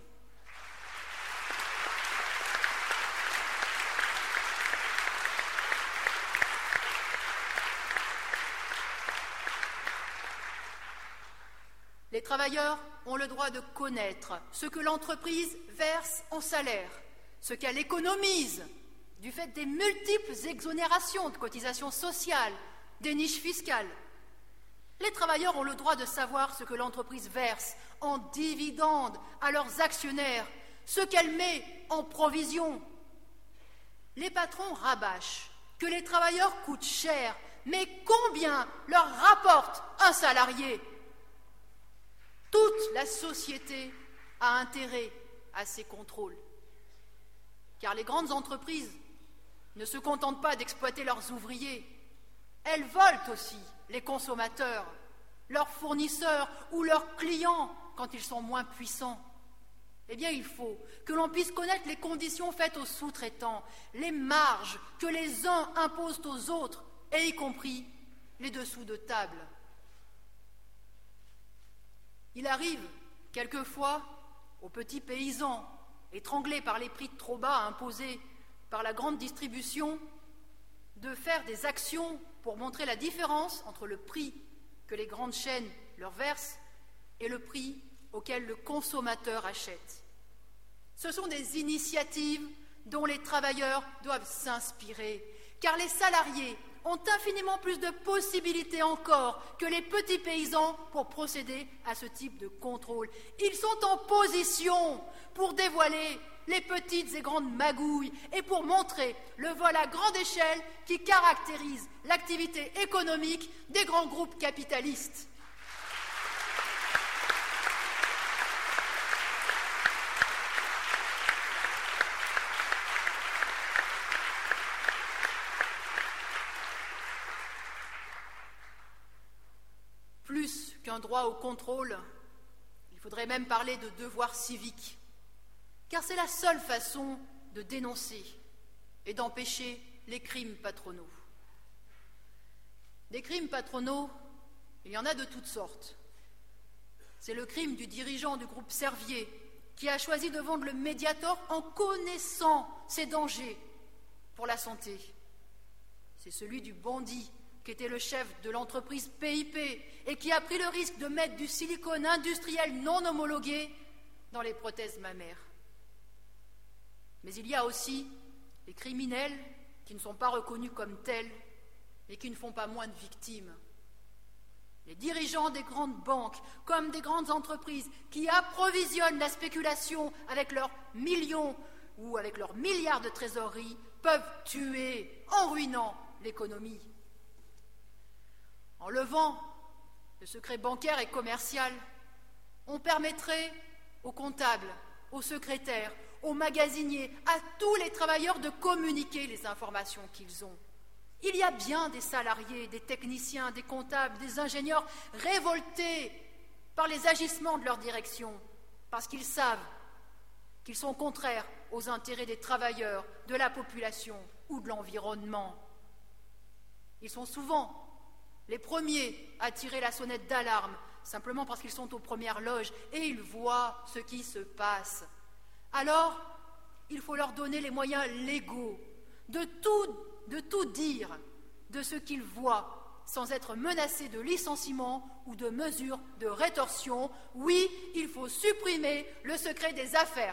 Les travailleurs ont le droit de connaître ce que l'entreprise verse en salaire, ce qu'elle économise, du fait des multiples exonérations de cotisations sociales, des niches fiscales. Les travailleurs ont le droit de savoir ce que l'entreprise verse en dividendes à leurs actionnaires, ce qu'elle met en provision. Les patrons rabâchent que les travailleurs coûtent cher, mais combien leur rapporte un salarié? Toute la société a intérêt à ces contrôles, car les grandes entreprises ne se contentent pas d'exploiter leurs ouvriers, elles volent aussi les consommateurs, leurs fournisseurs ou leurs clients quand ils sont moins puissants. Eh bien, il faut que l'on puisse connaître les conditions faites aux sous-traitants, les marges que les uns imposent aux autres, et y compris les dessous de table. Il arrive, quelquefois, aux petits paysans, étranglés par les prix trop bas imposés par la grande distribution, de faire des actions pour montrer la différence entre le prix que les grandes chaînes leur versent et le prix auquel le consommateur achète. Ce sont des initiatives dont les travailleurs doivent s'inspirer, car les salariés ont infiniment plus de possibilités encore que les petits paysans pour procéder à ce type de contrôle. Ils sont en position pour dévoiler les petites et grandes magouilles et pour montrer le vol à grande échelle qui caractérise l'activité économique des grands groupes capitalistes. Plus qu'un droit au contrôle, il faudrait même parler de devoir civique, car c'est la seule façon de dénoncer et d'empêcher les crimes patronaux. Des crimes patronaux, il y en a de toutes sortes. C'est le crime du dirigeant du groupe Servier qui a choisi de vendre le Mediator en connaissant ses dangers pour la santé. C'est celui du bandit qui était le chef de l'entreprise PIP et qui a pris le risque de mettre du silicone industriel non homologué dans les prothèses mammaires. Mais il y a aussi les criminels qui ne sont pas reconnus comme tels, mais qui ne font pas moins de victimes. Les dirigeants des grandes banques, comme des grandes entreprises, qui approvisionnent la spéculation avec leurs millions ou avec leurs milliards de trésorerie, peuvent tuer en ruinant l'économie. En levant le secret bancaire et commercial, on permettrait aux comptables, aux secrétaires, aux magasiniers, à tous les travailleurs de communiquer les informations qu'ils ont. Il y a bien des salariés, des techniciens, des comptables, des ingénieurs révoltés par les agissements de leur direction, parce qu'ils savent qu'ils sont contraires aux intérêts des travailleurs, de la population ou de l'environnement. Ils sont souvent les premiers à tirer la sonnette d'alarme, simplement parce qu'ils sont aux premières loges et ils voient ce qui se passe. Alors, il faut leur donner les moyens légaux de tout dire de ce qu'ils voient, sans être menacés de licenciement ou de mesures de rétorsion. Oui, il faut supprimer le secret des affaires.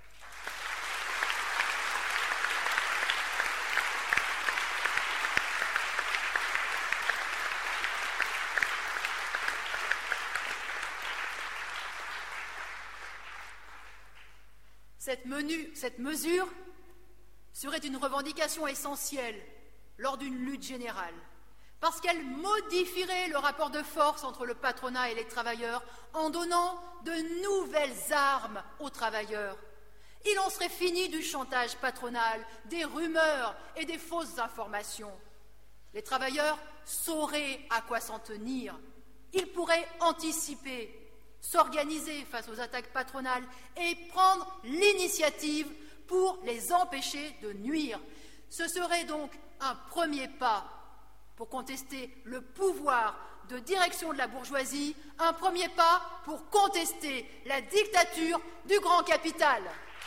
Cette mesure serait une revendication essentielle lors d'une lutte générale, parce qu'elle modifierait le rapport de force entre le patronat et les travailleurs en donnant de nouvelles armes aux travailleurs. Il en serait fini du chantage patronal, des rumeurs et des fausses informations. Les travailleurs sauraient à quoi s'en tenir. Ils pourraient anticiper, s'organiser face aux attaques patronales et prendre l'initiative pour les empêcher de nuire. Ce serait donc un premier pas pour contester le pouvoir de direction de la bourgeoisie, un premier pas pour contester la dictature du grand capital.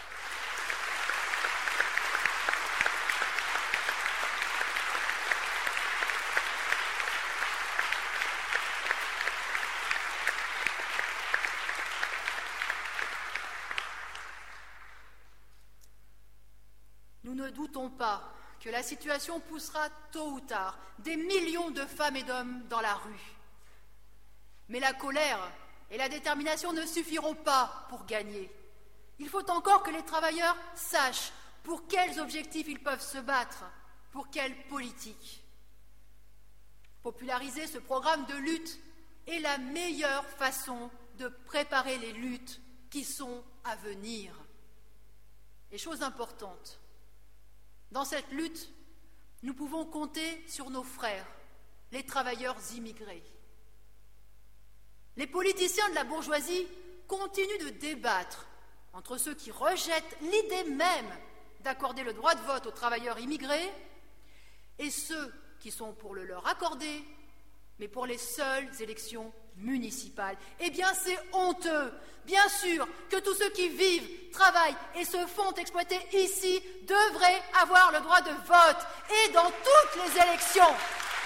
Nous ne doutons pas que la situation poussera tôt ou tard des millions de femmes et d'hommes dans la rue. Mais la colère et la détermination ne suffiront pas pour gagner. Il faut encore que les travailleurs sachent pour quels objectifs ils peuvent se battre, pour quelle politique. Populariser ce programme de lutte est la meilleure façon de préparer les luttes qui sont à venir. Et chose importante, dans cette lutte, nous pouvons compter sur nos frères, les travailleurs immigrés. Les politiciens de la bourgeoisie continuent de débattre entre ceux qui rejettent l'idée même d'accorder le droit de vote aux travailleurs immigrés et ceux qui sont pour le leur accorder, mais pour les seules élections municipale. Eh bien, c'est honteux. Bien sûr que tous ceux qui vivent, travaillent et se font exploiter ici devraient avoir le droit de vote et dans toutes les élections.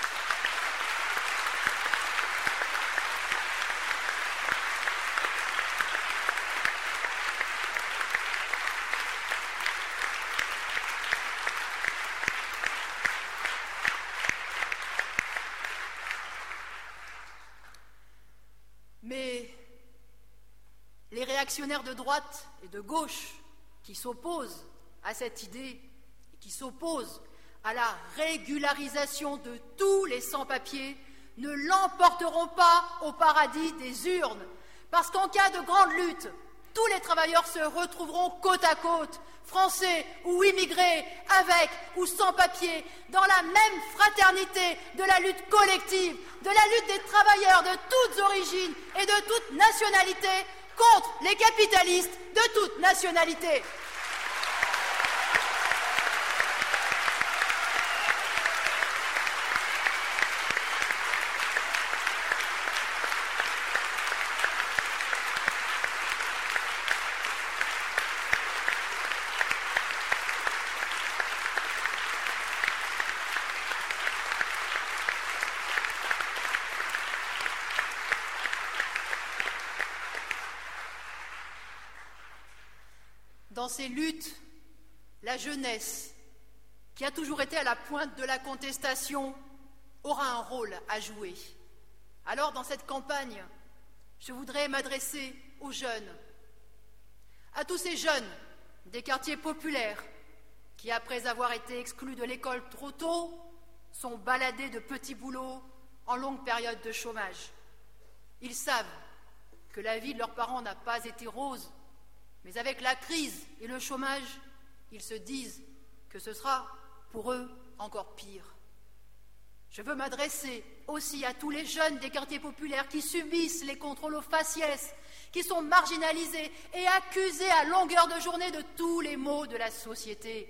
Mais les réactionnaires de droite et de gauche qui s'opposent à cette idée et qui s'opposent à la régularisation de tous les sans-papiers ne l'emporteront pas au paradis des urnes, parce qu'en cas de grande lutte, tous les travailleurs se retrouveront côte à côte, français ou immigrés, avec ou sans papier, dans la même fraternité de la lutte collective, de la lutte des travailleurs de toutes origines et de toutes nationalités contre les capitalistes de toutes nationalités. Dans ces luttes, la jeunesse, qui a toujours été à la pointe de la contestation, aura un rôle à jouer. Alors, dans cette campagne, je voudrais m'adresser aux jeunes, à tous ces jeunes des quartiers populaires qui, après avoir été exclus de l'école trop tôt, sont baladés de petits boulots en longue période de chômage. Ils savent que la vie de leurs parents n'a pas été rose, mais avec la crise et le chômage, ils se disent que ce sera pour eux encore pire. Je veux m'adresser aussi à tous les jeunes des quartiers populaires qui subissent les contrôles au faciès, qui sont marginalisés et accusés à longueur de journée de tous les maux de la société.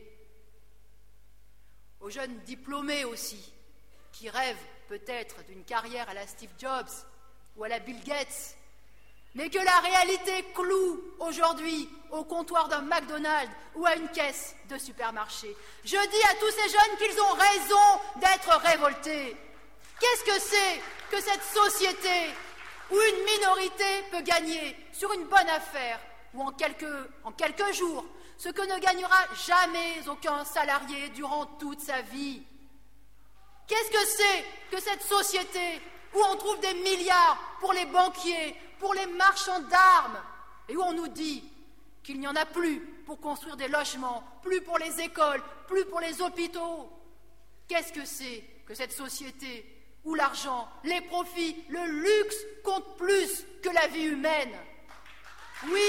Aux jeunes diplômés aussi, qui rêvent peut-être d'une carrière à la Steve Jobs ou à la Bill Gates, mais que la réalité cloue aujourd'hui au comptoir d'un McDonald's ou à une caisse de supermarché. Je dis à tous ces jeunes qu'ils ont raison d'être révoltés. Qu'est-ce que c'est que cette société où une minorité peut gagner sur une bonne affaire ou en quelques jours ce que ne gagnera jamais aucun salarié durant toute sa vie? Qu'est-ce que c'est que cette société où on trouve des milliards pour les banquiers, pour les marchands d'armes, et où on nous dit qu'il n'y en a plus pour construire des logements, plus pour les écoles, plus pour les hôpitaux? Qu'est-ce que c'est que cette société où l'argent, les profits, le luxe comptent plus que la vie humaine? Oui.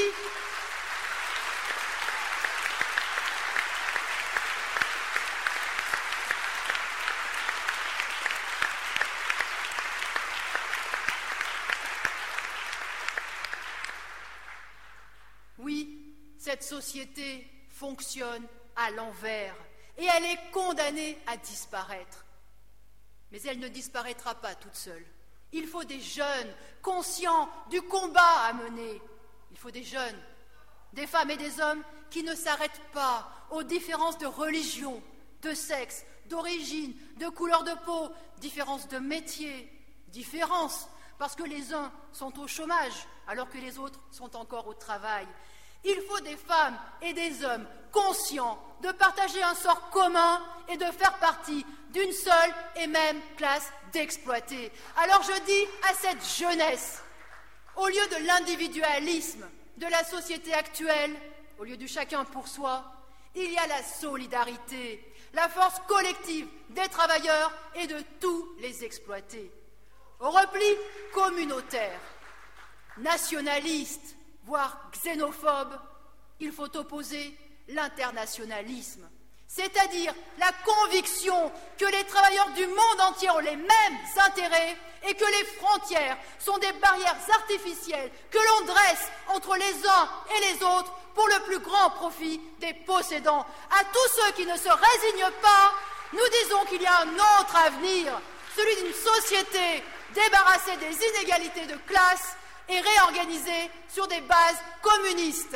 Oui, cette société fonctionne à l'envers et elle est condamnée à disparaître. Mais elle ne disparaîtra pas toute seule. Il faut des jeunes conscients du combat à mener. Il faut des jeunes, des femmes et des hommes qui ne s'arrêtent pas aux différences de religion, de sexe, d'origine, de couleur de peau, différences de métier, différences parce que les uns sont au chômage alors que les autres sont encore au travail. Il faut des femmes et des hommes conscients de partager un sort commun et de faire partie d'une seule et même classe d'exploités. Alors je dis à cette jeunesse, au lieu de l'individualisme de la société actuelle, au lieu du chacun pour soi, il y a la solidarité, la force collective des travailleurs et de tous les exploités. Au repli communautaire, nationaliste, voire xénophobe, il faut opposer l'internationalisme, c'est-à-dire la conviction que les travailleurs du monde entier ont les mêmes intérêts et que les frontières sont des barrières artificielles que l'on dresse entre les uns et les autres pour le plus grand profit des possédants. À tous ceux qui ne se résignent pas, nous disons qu'il y a un autre avenir, celui d'une société débarrassée des inégalités de classe et réorganisée sur des bases communistes.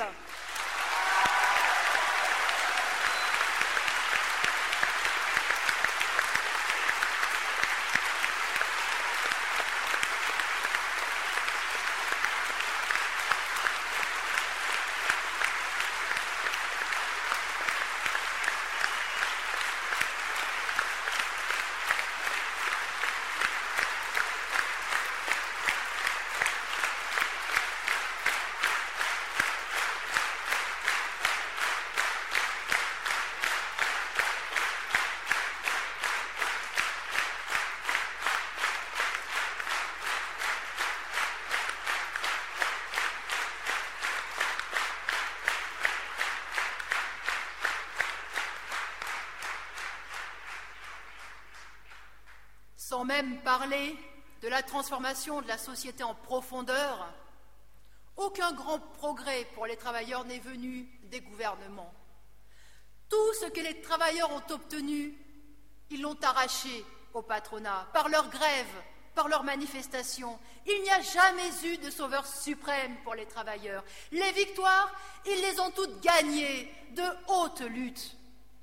Sans même parler de la transformation de la société en profondeur, aucun grand progrès pour les travailleurs n'est venu des gouvernements. Tout ce que les travailleurs ont obtenu, ils l'ont arraché au patronat, par leurs grèves, par leurs manifestations. Il n'y a jamais eu de sauveur suprême pour les travailleurs. Les victoires, ils les ont toutes gagnées de hautes luttes.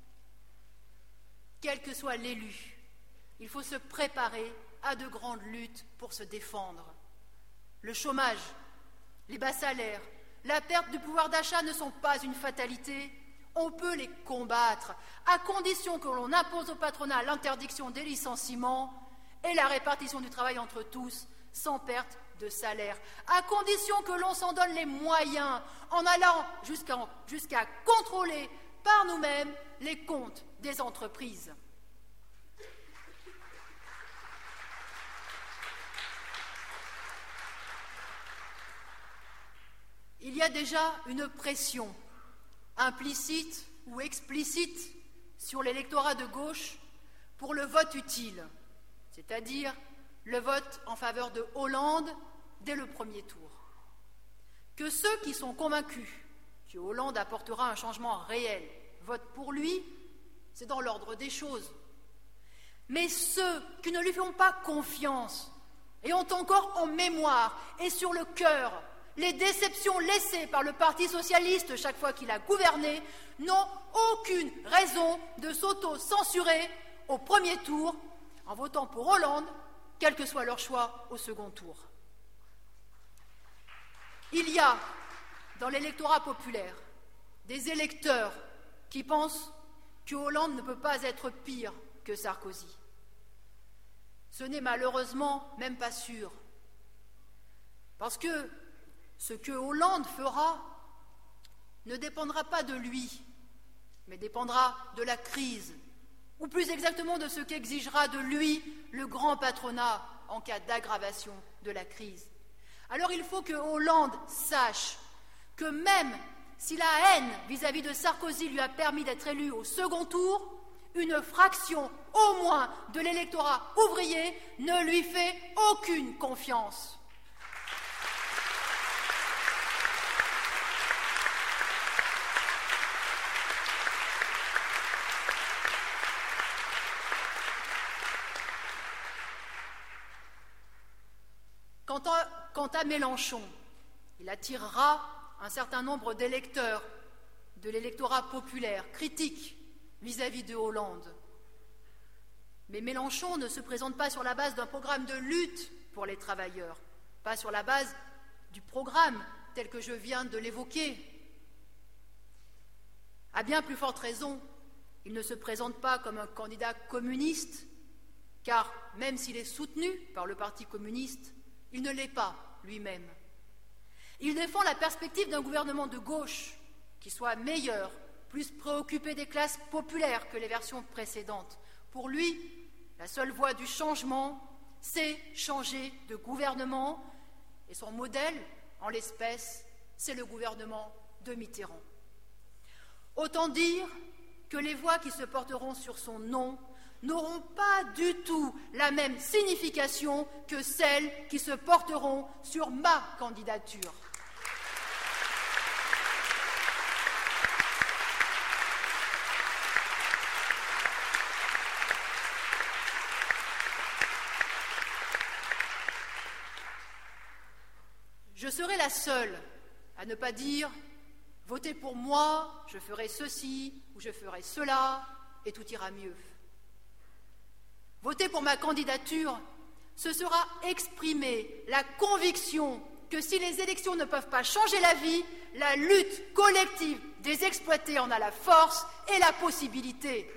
Quel que soit l'élu, il faut se préparer à de grandes luttes pour se défendre. Le chômage, les bas salaires, la perte du pouvoir d'achat ne sont pas une fatalité. On peut les combattre, à condition que l'on impose au patronat l'interdiction des licenciements et la répartition du travail entre tous, sans perte de salaire, à condition que l'on s'en donne les moyens, en allant jusqu'à contrôler par nous-mêmes les comptes des entreprises. Il y a déjà une pression, implicite ou explicite, sur l'électorat de gauche pour le vote utile, c'est-à-dire le vote en faveur de Hollande dès le premier tour. Que ceux qui sont convaincus que Hollande apportera un changement réel votent pour lui, c'est dans l'ordre des choses. Mais ceux qui ne lui font pas confiance et ont encore en mémoire et sur le cœur les déceptions laissées par le Parti socialiste chaque fois qu'il a gouverné n'ont aucune raison de s'auto-censurer au premier tour en votant pour Hollande, quel que soit leur choix au second tour. Il y a dans l'électorat populaire des électeurs qui pensent que Hollande ne peut pas être pire que Sarkozy. Ce n'est malheureusement même pas sûr, parce que ce que Hollande fera ne dépendra pas de lui, mais dépendra de la crise, ou plus exactement de ce qu'exigera de lui le grand patronat en cas d'aggravation de la crise. Alors il faut que Hollande sache que même si la haine vis-à-vis de Sarkozy lui a permis d'être élu au second tour, une fraction au moins de l'électorat ouvrier ne lui fait aucune confiance. Quant à Mélenchon, il attirera un certain nombre d'électeurs de l'électorat populaire, critiques vis-à-vis de Hollande. Mais Mélenchon ne se présente pas sur la base d'un programme de lutte pour les travailleurs, pas sur la base du programme tel que je viens de l'évoquer. À bien plus forte raison, il ne se présente pas comme un candidat communiste, car même s'il est soutenu par le Parti communiste, il ne l'est pas lui-même. Il défend la perspective d'un gouvernement de gauche qui soit meilleur, plus préoccupé des classes populaires que les versions précédentes. Pour lui, la seule voie du changement, c'est changer de gouvernement, et son modèle, en l'espèce, c'est le gouvernement de Mitterrand. Autant dire que les voix qui se porteront sur son nom n'auront pas du tout la même signification que celles qui se porteront sur ma candidature. serai la seule à ne pas dire « Votez pour moi, je ferai ceci ou je ferai cela et tout ira mieux ». Voter pour ma candidature, ce sera exprimer la conviction que si les élections ne peuvent pas changer la vie, la lutte collective des exploités en a la force et la possibilité.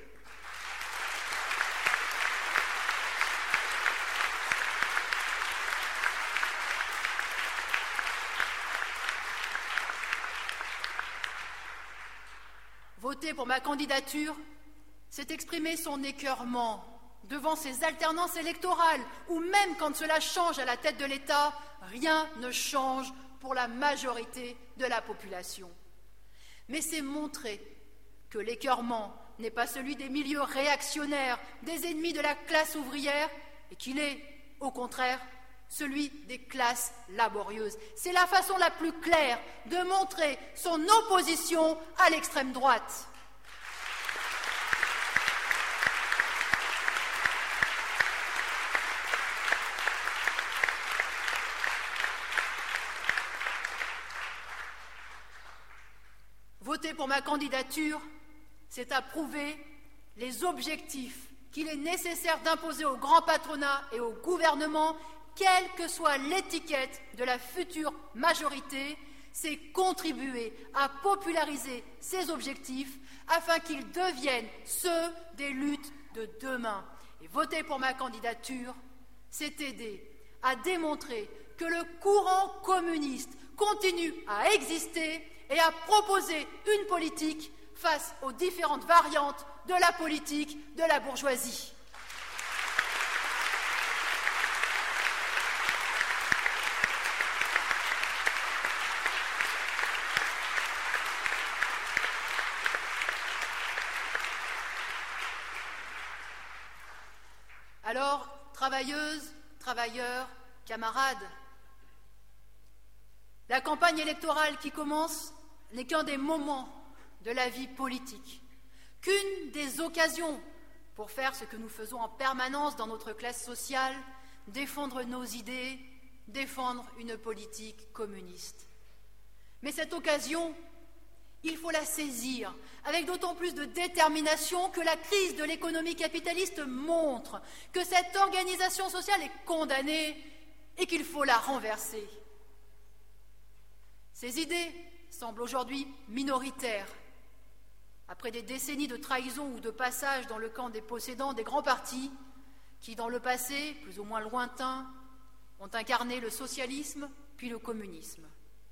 Voter pour ma candidature, c'est exprimer son écœurement devant ces alternances électorales, où même quand cela change à la tête de l'État, rien ne change pour la majorité de la population. Mais c'est montrer que l'écœurement n'est pas celui des milieux réactionnaires, des ennemis de la classe ouvrière, et qu'il est, au contraire, celui des classes laborieuses. C'est la façon la plus claire de montrer son opposition à l'extrême droite. Voter pour ma candidature, c'est approuver les objectifs qu'il est nécessaire d'imposer au grand patronat et au gouvernement, quelle que soit l'étiquette de la future majorité, c'est contribuer à populariser ces objectifs afin qu'ils deviennent ceux des luttes de demain. Et voter pour ma candidature, c'est aider à démontrer que le courant communiste continue à exister et à proposer une politique face aux différentes variantes de la politique de la bourgeoisie. Alors, travailleuses, travailleurs, camarades, la campagne électorale qui commence n'est qu'un des moments de la vie politique, qu'une des occasions pour faire ce que nous faisons en permanence dans notre classe sociale, défendre nos idées, défendre une politique communiste. Mais cette occasion, il faut la saisir avec d'autant plus de détermination que la crise de l'économie capitaliste montre que cette organisation sociale est condamnée et qu'il faut la renverser. Ces idées semblent aujourd'hui minoritaires. Après des décennies de trahison ou de passage dans le camp des possédants des grands partis, qui dans le passé, plus ou moins lointain, ont incarné le socialisme puis le communisme.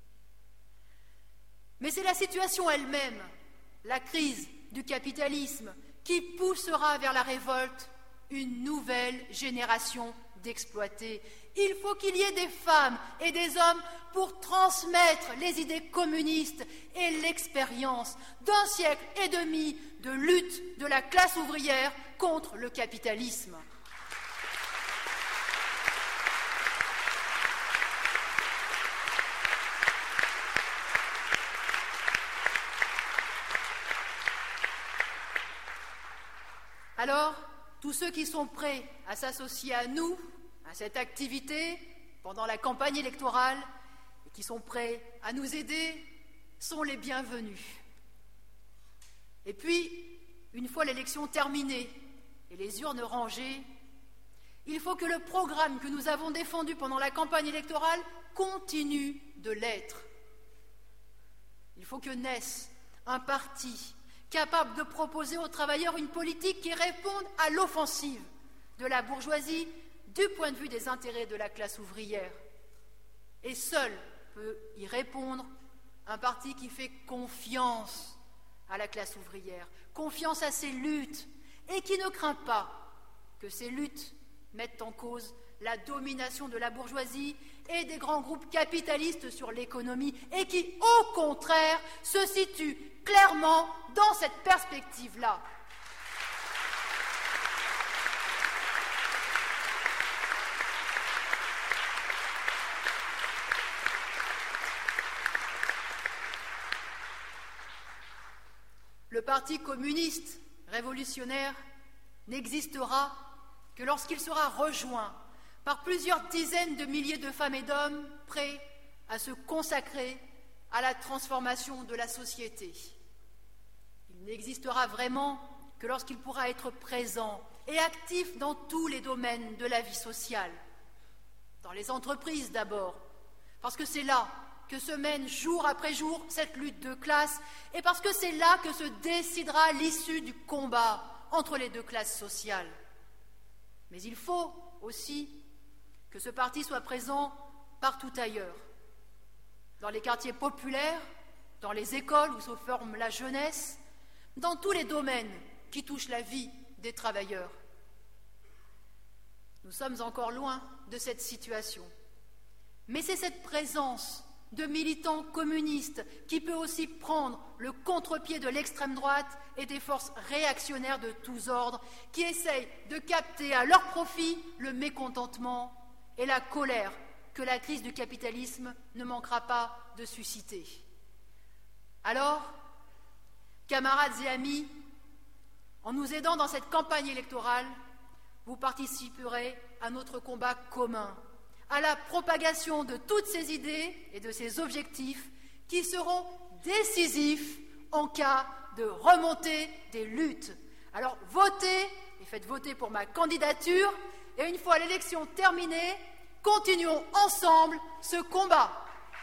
Mais c'est la situation elle-même, la crise du capitalisme, qui poussera vers la révolte une nouvelle génération d'exploités. Il faut qu'il y ait des femmes et des hommes pour transmettre les idées communistes et l'expérience d'un siècle et demi de lutte de la classe ouvrière contre le capitalisme. Alors, tous ceux qui sont prêts à s'associer à nous, à cette activité, pendant la campagne électorale, et qui sont prêts à nous aider, sont les bienvenus. Et puis, une fois l'élection terminée et les urnes rangées, il faut que le programme que nous avons défendu pendant la campagne électorale continue de l'être. Il faut que naisse un parti capable de proposer aux travailleurs une politique qui réponde à l'offensive de la bourgeoisie du point de vue des intérêts de la classe ouvrière. Et seul peut y répondre un parti qui fait confiance à la classe ouvrière, confiance à ses luttes, et qui ne craint pas que ces luttes mettent en cause la domination de la bourgeoisie et des grands groupes capitalistes sur l'économie, et qui, au contraire, se situe clairement dans cette perspective-là. Le Parti communiste révolutionnaire n'existera que lorsqu'il sera rejoint par plusieurs dizaines de milliers de femmes et d'hommes prêts à se consacrer à la transformation de la société. Il n'existera vraiment que lorsqu'il pourra être présent et actif dans tous les domaines de la vie sociale. Dans les entreprises d'abord, parce que c'est là que se mène jour après jour cette lutte de classe et parce que c'est là que se décidera l'issue du combat entre les deux classes sociales. Mais il faut aussi que ce parti soit présent partout ailleurs, dans les quartiers populaires, dans les écoles où se forme la jeunesse, dans tous les domaines qui touchent la vie des travailleurs. Nous sommes encore loin de cette situation. Mais c'est cette présence de militants communistes qui peut aussi prendre le contre-pied de l'extrême droite et des forces réactionnaires de tous ordres qui essayent de capter à leur profit le mécontentement et la colère que la crise du capitalisme ne manquera pas de susciter. Alors, camarades et amis, en nous aidant dans cette campagne électorale, vous participerez à notre combat commun, à la propagation de toutes ces idées et de ces objectifs qui seront décisifs en cas de remontée des luttes. Alors votez et faites voter pour ma candidature et une fois l'élection terminée, continuons ensemble ce combat.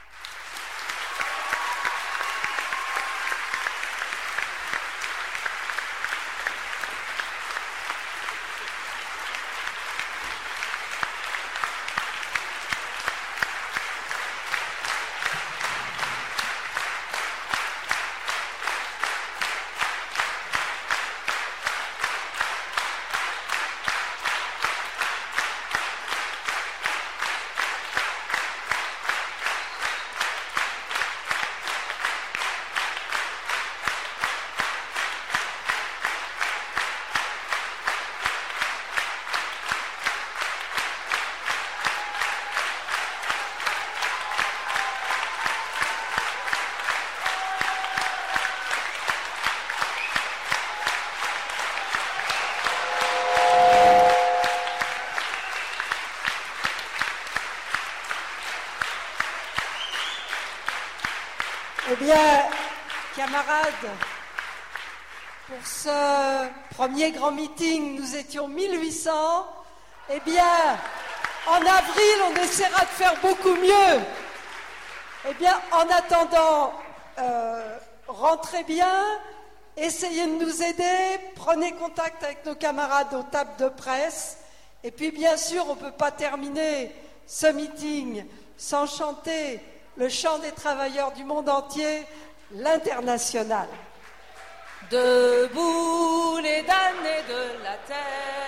Eh bien, camarades, pour ce premier grand meeting, nous étions 1800. Eh bien, en avril, on essaiera de faire beaucoup mieux. Eh bien, en attendant, rentrez bien, essayez de nous aider, prenez contact avec nos camarades aux tables de presse. Et puis, bien sûr, on ne peut pas terminer ce meeting sans chanter le chant des travailleurs du monde entier, l'Internationale. Debout les damnés de la terre.